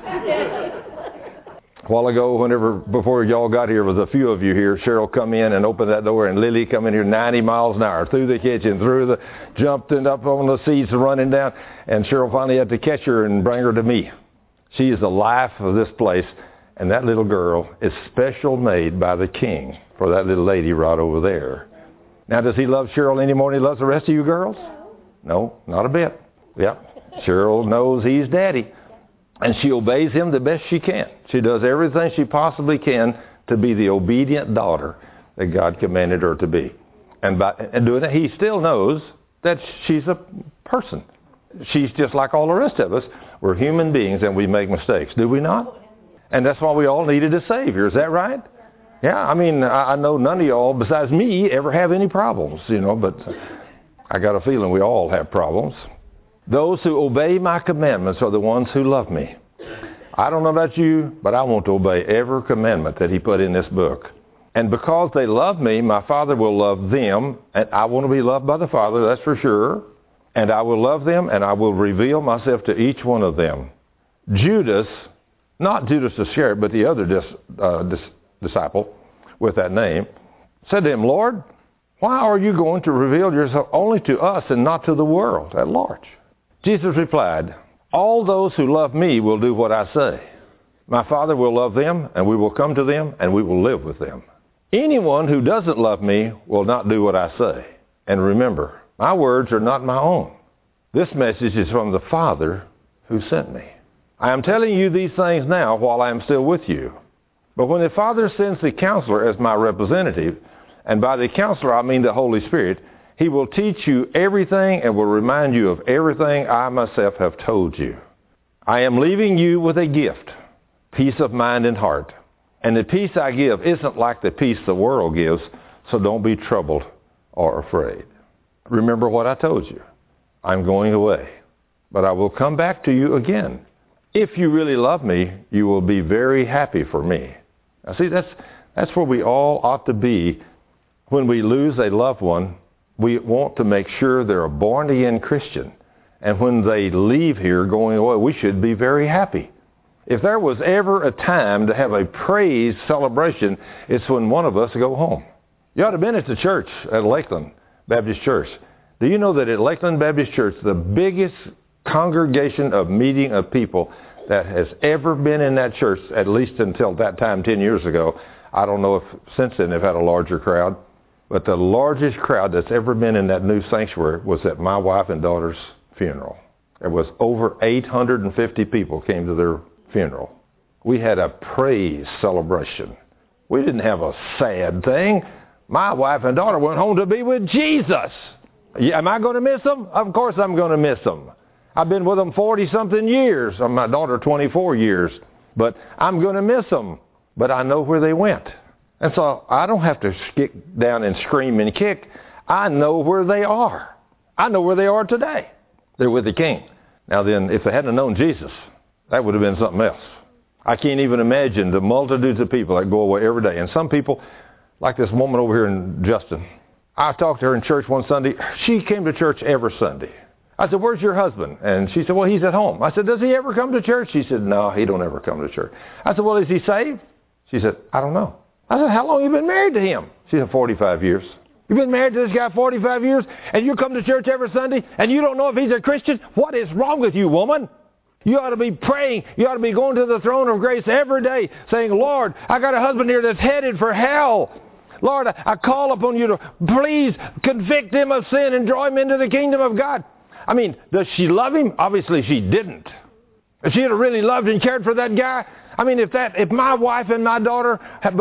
A while ago, before y'all got here, was a few of you here. Cheryl come in and opened that door, and Lily come in here 90 miles an hour through the kitchen, jumped and up on the seats, running down, and Cheryl finally had to catch her and bring her to me. She is the life of this place, and that little girl is special made by the King for that little lady right over there. Now, does he love Cheryl any more than he loves the rest of you girls? No, not a bit. Yep. Cheryl knows he's daddy. And she obeys him the best she can. She does everything she possibly can to be the obedient daughter that God commanded her to be. And by doing that, he still knows that she's a person. She's just like all the rest of us. We're human beings and we make mistakes. Do we not? And that's why we all needed a Savior. Is that right? Yeah, I mean, I know none of y'all besides me ever have any problems, but I got a feeling we all have problems. Those who obey my commandments are the ones who love me. I don't know about you, but I want to obey every commandment that he put in this book. And because they love me, my Father will love them. And I want to be loved by the Father, that's for sure. And I will love them, and I will reveal myself to each one of them. Judas, not Judas Iscariot, but the other disciple with that name, said to him, Lord, why are you going to reveal yourself only to us and not to the world at large? Jesus replied, all those who love me will do what I say. My Father will love them, and we will come to them, and we will live with them. Anyone who doesn't love me will not do what I say. And remember, my words are not my own. This message is from the Father who sent me. I am telling you these things now while I am still with you. But when the Father sends the Counselor as my representative, and by the Counselor I mean the Holy Spirit, he will teach you everything and will remind you of everything I myself have told you. I am leaving you with a gift, peace of mind and heart. And the peace I give isn't like the peace the world gives, so don't be troubled or afraid. Remember what I told you. I'm going away, but I will come back to you again. If you really love me, you will be very happy for me. Now see, that's where we all ought to be when we lose a loved one. We want to make sure they're a born-again Christian. And when they leave here going away, we should be very happy. If there was ever a time to have a praise celebration, it's when one of us go home. You ought to have been at the church at Lakeland Baptist Church. Do you know that at Lakeland Baptist Church, the biggest congregation of meeting of people that has ever been in that church, at least until that time 10 years ago, I don't know if since then they've had a larger crowd, but the largest crowd that's ever been in that new sanctuary was at my wife and daughter's funeral. There was over 850 people came to their funeral. We had a praise celebration. We didn't have a sad thing. My wife and daughter went home to be with Jesus. Am I going to miss them? Of course I'm going to miss them. I've been with them 40-something years. My daughter 24 years. But I'm going to miss them. But I know where they went. And so I don't have to skip down and scream and kick. I know where they are. I know where they are today. They're with the King. Now then, if they hadn't known Jesus, that would have been something else. I can't even imagine the multitudes of people that go away every day. And some people, like this woman over here in Justin, I talked to her in church one Sunday. She came to church every Sunday. I said, where's your husband? And she said, well, he's at home. I said, does he ever come to church? She said, no, he don't ever come to church. I said, well, is he saved? She said, I don't know. I said, how long have you been married to him? She said, 45 years. You've been married to this guy 45 years, and you come to church every Sunday, and you don't know if he's a Christian? What is wrong with you, woman? You ought to be praying. You ought to be going to the throne of grace every day, saying, Lord, I got a husband here that's headed for hell. Lord, I call upon you to please convict him of sin and draw him into the kingdom of God. I mean, does she love him? Obviously she didn't. If she had really loved and cared for that guy, I mean, if my wife and my daughter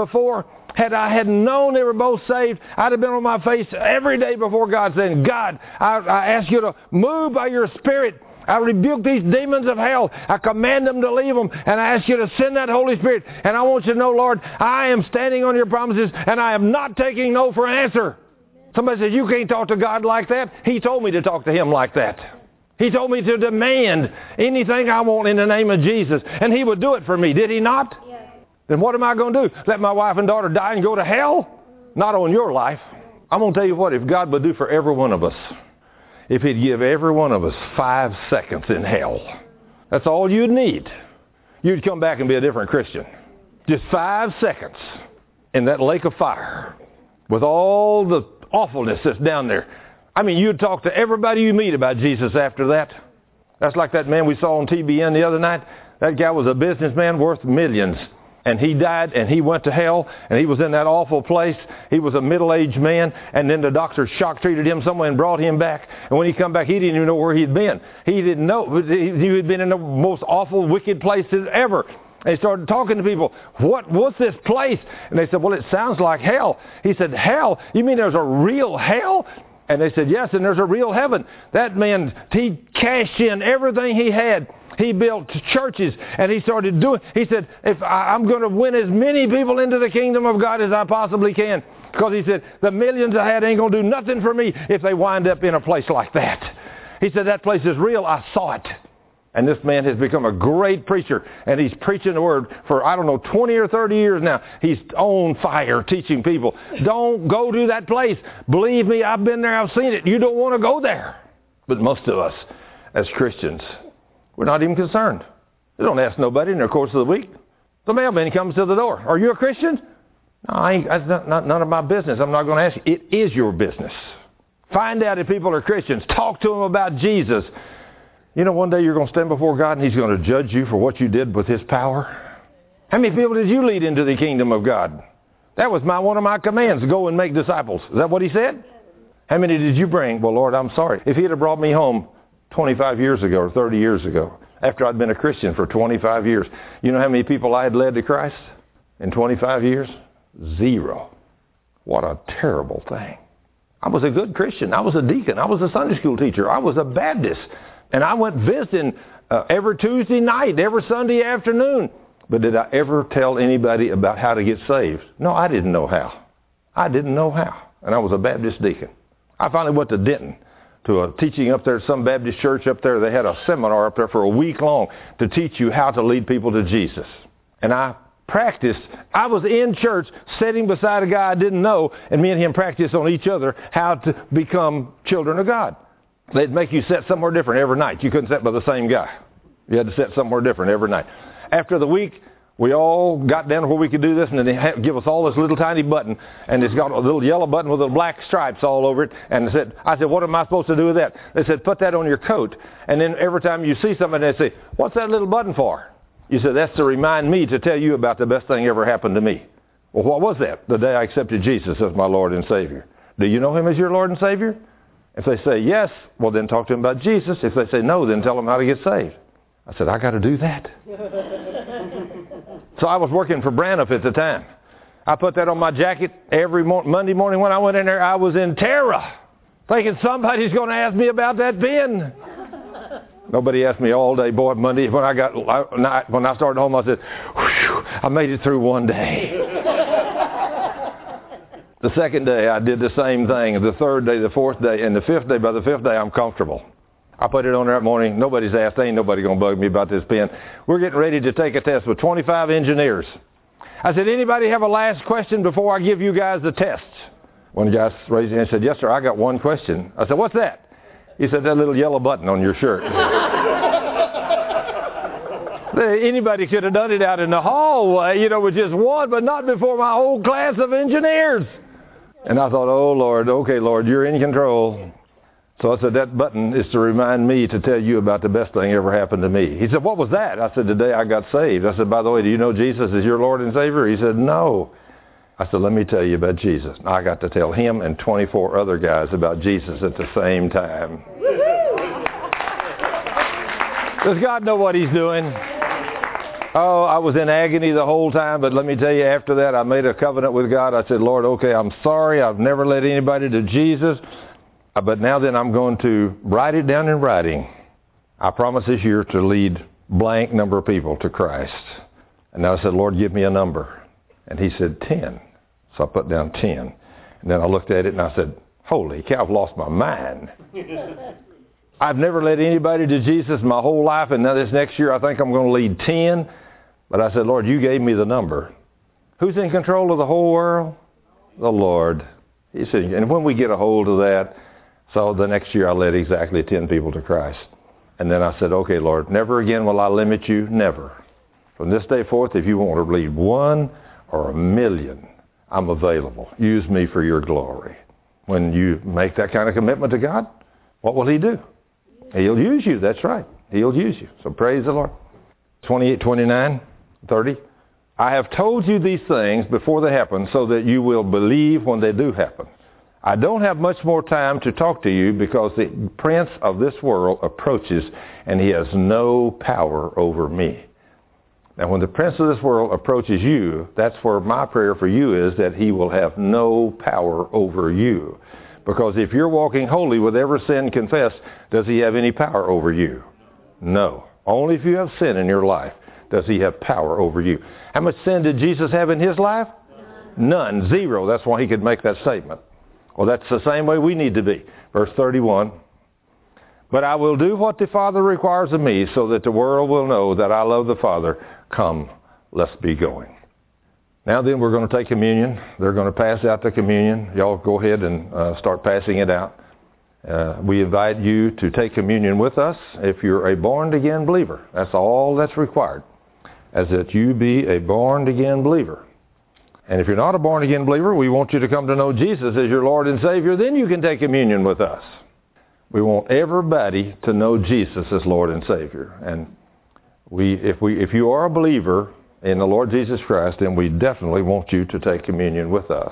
I had known they were both saved, I'd have been on my face every day before God saying, God, I ask you to move by your Spirit. I rebuke these demons of hell. I command them to leave them. And I ask you to send that Holy Spirit. And I want you to know, Lord, I am standing on your promises, and I am not taking no for an answer. Somebody says, you can't talk to God like that. He told me to talk to him like that. He told me to demand anything I want in the name of Jesus. And he would do it for me. Did he not? Yes. Then what am I going to do? Let my wife and daughter die and go to hell? Not on your life. I'm going to tell you what, if God would do for every one of us, if he'd give every one of us 5 seconds in hell. That's all you'd need. You'd come back and be a different Christian. Just 5 seconds in that lake of fire with all the awfulness that's down there. I mean, you'd talk to everybody you meet about Jesus after that. That's like that man we saw on TBN the other night. That guy was a businessman worth millions. And he died and he went to hell and he was in that awful place. He was a middle-aged man and then the doctor shock treated him somewhere and brought him back. And when he come back, he didn't even know where he'd been. He didn't know. He had been in the most awful, wicked places ever. And he started talking to people. What's this place? And they said, well, it sounds like hell. He said, hell? You mean there's a real hell? And they said, yes, and there's a real heaven. That man, he cashed in everything he had. He built churches, and he started doing, he said, if I'm going to win as many people into the kingdom of God as I possibly can. Because he said, the millions I had ain't going to do nothing for me if they wind up in a place like that. He said, that place is real. I saw it. And this man has become a great preacher, and he's preaching the word for, 20 or 30 years now. He's on fire teaching people. Don't go to that place. Believe me, I've been there. I've seen it. You don't want to go there. But most of us, as Christians, we're not even concerned. They don't ask nobody in the course of the week. The mailman comes to the door. Are you a Christian? No, that's none of my business. I'm not going to ask you. It is your business. Find out if people are Christians. Talk to them about Jesus. You know, one day you're going to stand before God and He's going to judge you for what you did with His power. How many people did you lead into the kingdom of God? That was one of my commands, go and make disciples. Is that what He said? How many did you bring? Well, Lord, I'm sorry. If He'd have brought me home 25 years ago or 30 years ago, after I'd been a Christian for 25 years, you know how many people I had led to Christ in 25 years? 0. What a terrible thing. I was a good Christian. I was a deacon. I was a Sunday school teacher. I was a Baptist. And I went visiting every Tuesday night, every Sunday afternoon. But did I ever tell anybody about how to get saved? No, I didn't know how. I didn't know how. And I was a Baptist deacon. I finally went to Denton, to a teaching up there at some Baptist church up there. They had a seminar up there for a week long to teach you how to lead people to Jesus. And I practiced. I was in church sitting beside a guy I didn't know, and me and him practiced on each other how to become children of God. They'd make you sit somewhere different every night. You couldn't sit by the same guy. You had to sit somewhere different every night. After the week, we all got down to where we could do this, and then they give us all this little tiny button, and it's got a little yellow button with little black stripes all over it. And I said, what am I supposed to do with that? They said, put that on your coat. And then every time you see something, they say, what's that little button for? You said, that's to remind me to tell you about the best thing ever happened to me. Well, what was that? The day I accepted Jesus as my Lord and Savior. Do you know Him as your Lord and Savior? If they say yes, well, then talk to them about Jesus. If they say no, then tell them how to get saved. I said, I got to do that. So I was working for Braniff at the time. I put that on my jacket every Monday morning when I went in there. I was in terror, thinking somebody's going to ask me about that pen. Nobody asked me all day. Boy, Monday, when I started home, I said, whew, I made it through one day. The second day, I did the same thing. The third day, the fourth day, and the fifth day. By the fifth day, I'm comfortable. I put it on there that morning. Nobody's asked. Ain't nobody going to bug me about this pen. We're getting ready to take a test with 25 engineers. I said, anybody have a last question before I give you guys the test? One guy raised his hand and said, yes, sir, I got one question. I said, what's that? He said, that little yellow button on your shirt. Anybody could have done it out in the hallway, with just one, but not before my whole class of engineers. And I thought, oh, Lord, okay, Lord, you're in control. So I said, that button is to remind me to tell you about the best thing ever happened to me. He said, what was that? I said, the day I got saved. I said, by the way, do you know Jesus is your Lord and Savior? He said, no. I said, let me tell you about Jesus. I got to tell him and 24 other guys about Jesus at the same time. Does God know what He's doing? Oh, I was in agony the whole time, but let me tell you, after that, I made a covenant with God. I said, Lord, okay, I'm sorry. I've never led anybody to Jesus. But now then I'm going to write it down in writing. I promise this year to lead blank number of people to Christ. And I said, Lord, give me a number. And He said 10. So I put down 10. And then I looked at it and I said, holy cow, I've lost my mind. I've never led anybody to Jesus my whole life, and now this next year I think I'm going to lead 10. But I said, Lord, you gave me the number. Who's in control of the whole world? The Lord. He said, and when we get a hold of that, So the next year I led exactly 10 people to Christ. And then I said, okay, Lord, never again will I limit you, never. From this day forth, if you want to lead 1 or 1,000,000, I'm available. Use me for your glory. When you make that kind of commitment to God, what will he do? He'll use you. That's right. He'll use you. So praise the Lord. 28, 29, 30. I have told you these things before they happen so that you will believe when they do happen. I don't have much more time to talk to you because the prince of this world approaches and he has no power over me. Now when the prince of this world approaches you, that's where my prayer for you is, that he will have no power over you. Because if you're walking holy with every sin confessed, does he have any power over you? No. Only if you have sin in your life does he have power over you. How much sin did Jesus have in his life? None. 0. That's why he could make that statement. Well, that's the same way we need to be. Verse 31. But I will do what the Father requires of me so that the world will know that I love the Father. Come, let's be going. Now then, we're going to take communion. They're going to pass out the communion. Y'all go ahead and start passing it out. We invite you to take communion with us if you're a born-again believer. That's all that's required, as that you be a born-again believer. And if you're not a born-again believer, we want you to come to know Jesus as your Lord and Savior. Then you can take communion with us. We want everybody to know Jesus as Lord and Savior. And if you are a believer in the Lord Jesus Christ, then we definitely want you to take communion with us.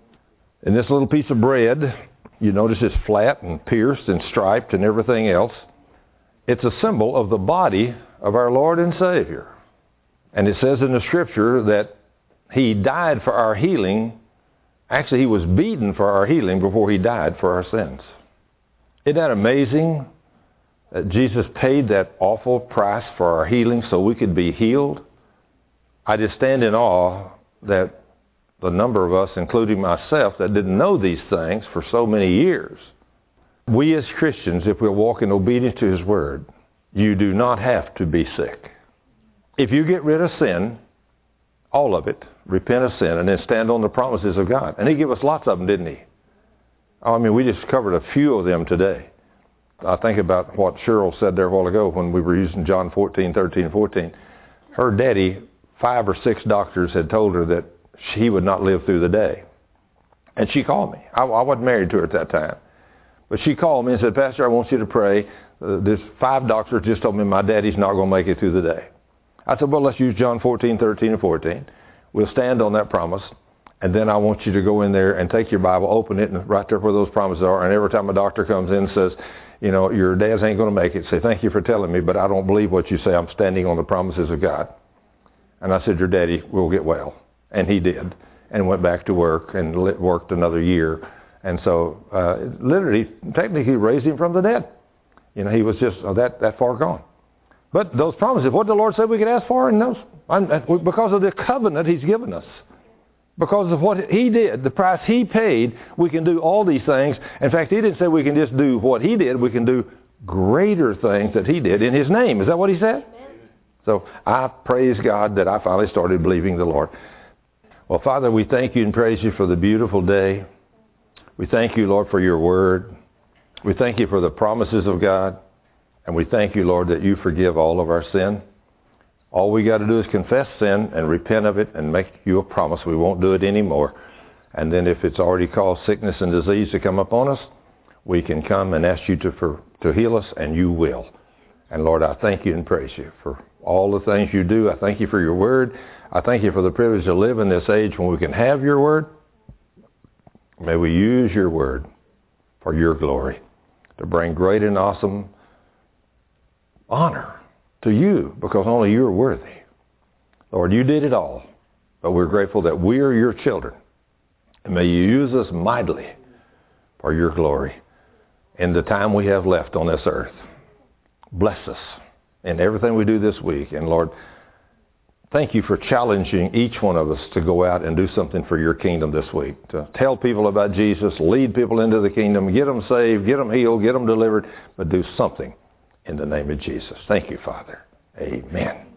In this little piece of bread, you notice it's flat and pierced and striped and everything else. It's a symbol of the body of our Lord and Savior. And it says in the Scripture that he died for our healing. Actually, he was beaten for our healing before he died for our sins. Isn't that amazing that Jesus paid that awful price for our healing so we could be healed? I just stand in awe that the number of us, including myself, that didn't know these things for so many years. We as Christians, if we'll walk in obedience to his word, you do not have to be sick. If you get rid of sin, all of it, repent of sin, and then stand on the promises of God. And he gave us lots of them, didn't he? I mean, we just covered a few of them today. I think about what Cheryl said there a while ago when we were using John 14, 13, 14. Her daddy, 5 or 6 doctors had told her that she would not live through the day. And she called me. I wasn't married to her at that time. But she called me and said, Pastor, I want you to pray. There's 5 doctors just told me my daddy's not going to make it through the day. I said, well, let's use John 14, 13, and 14. We'll stand on that promise. And then I want you to go in there and take your Bible, open it, and right there where those promises are. And every time a doctor comes in and says, you know, your dad ain't going to make it, say, thank you for telling me, but I don't believe what you say. I'm standing on the promises of God. And I said, your daddy will get well. And he did. And went back to work and worked another year. And so literally, technically raised him from the dead. You know, he was just that far gone. But those promises, what the Lord said we could ask for, and those, because of the covenant he's given us. Because of what he did, the price he paid, we can do all these things. In fact, he didn't say we can just do what he did. We can do greater things that he did in his name. Is that what he said? Amen. So I praise God that I finally started believing the Lord. Well, Father, we thank you and praise you for the beautiful day. We thank you, Lord, for your word. We thank you for the promises of God. And we thank you, Lord, that you forgive all of our sin. All we got to do is confess sin and repent of it and make you a promise we won't do it anymore. And then if it's already caused sickness and disease to come upon us, we can come and ask you to heal us, and you will. And Lord, I thank you and praise you for all the things you do. I thank you for your word. I thank you for the privilege to live in this age when we can have your word. May we use your word for your glory, to bring great and awesome honor to you, because only you're worthy. Lord, you did it all, but we're grateful that we are your children. And may you use us mightily for your glory in the time we have left on this earth. Bless us in everything we do this week. And Lord, thank you for challenging each one of us to go out and do something for your kingdom this week, to tell people about Jesus, lead people into the kingdom, get them saved, get them healed, get them delivered, but do something in the name of Jesus. Thank you, Father. Amen.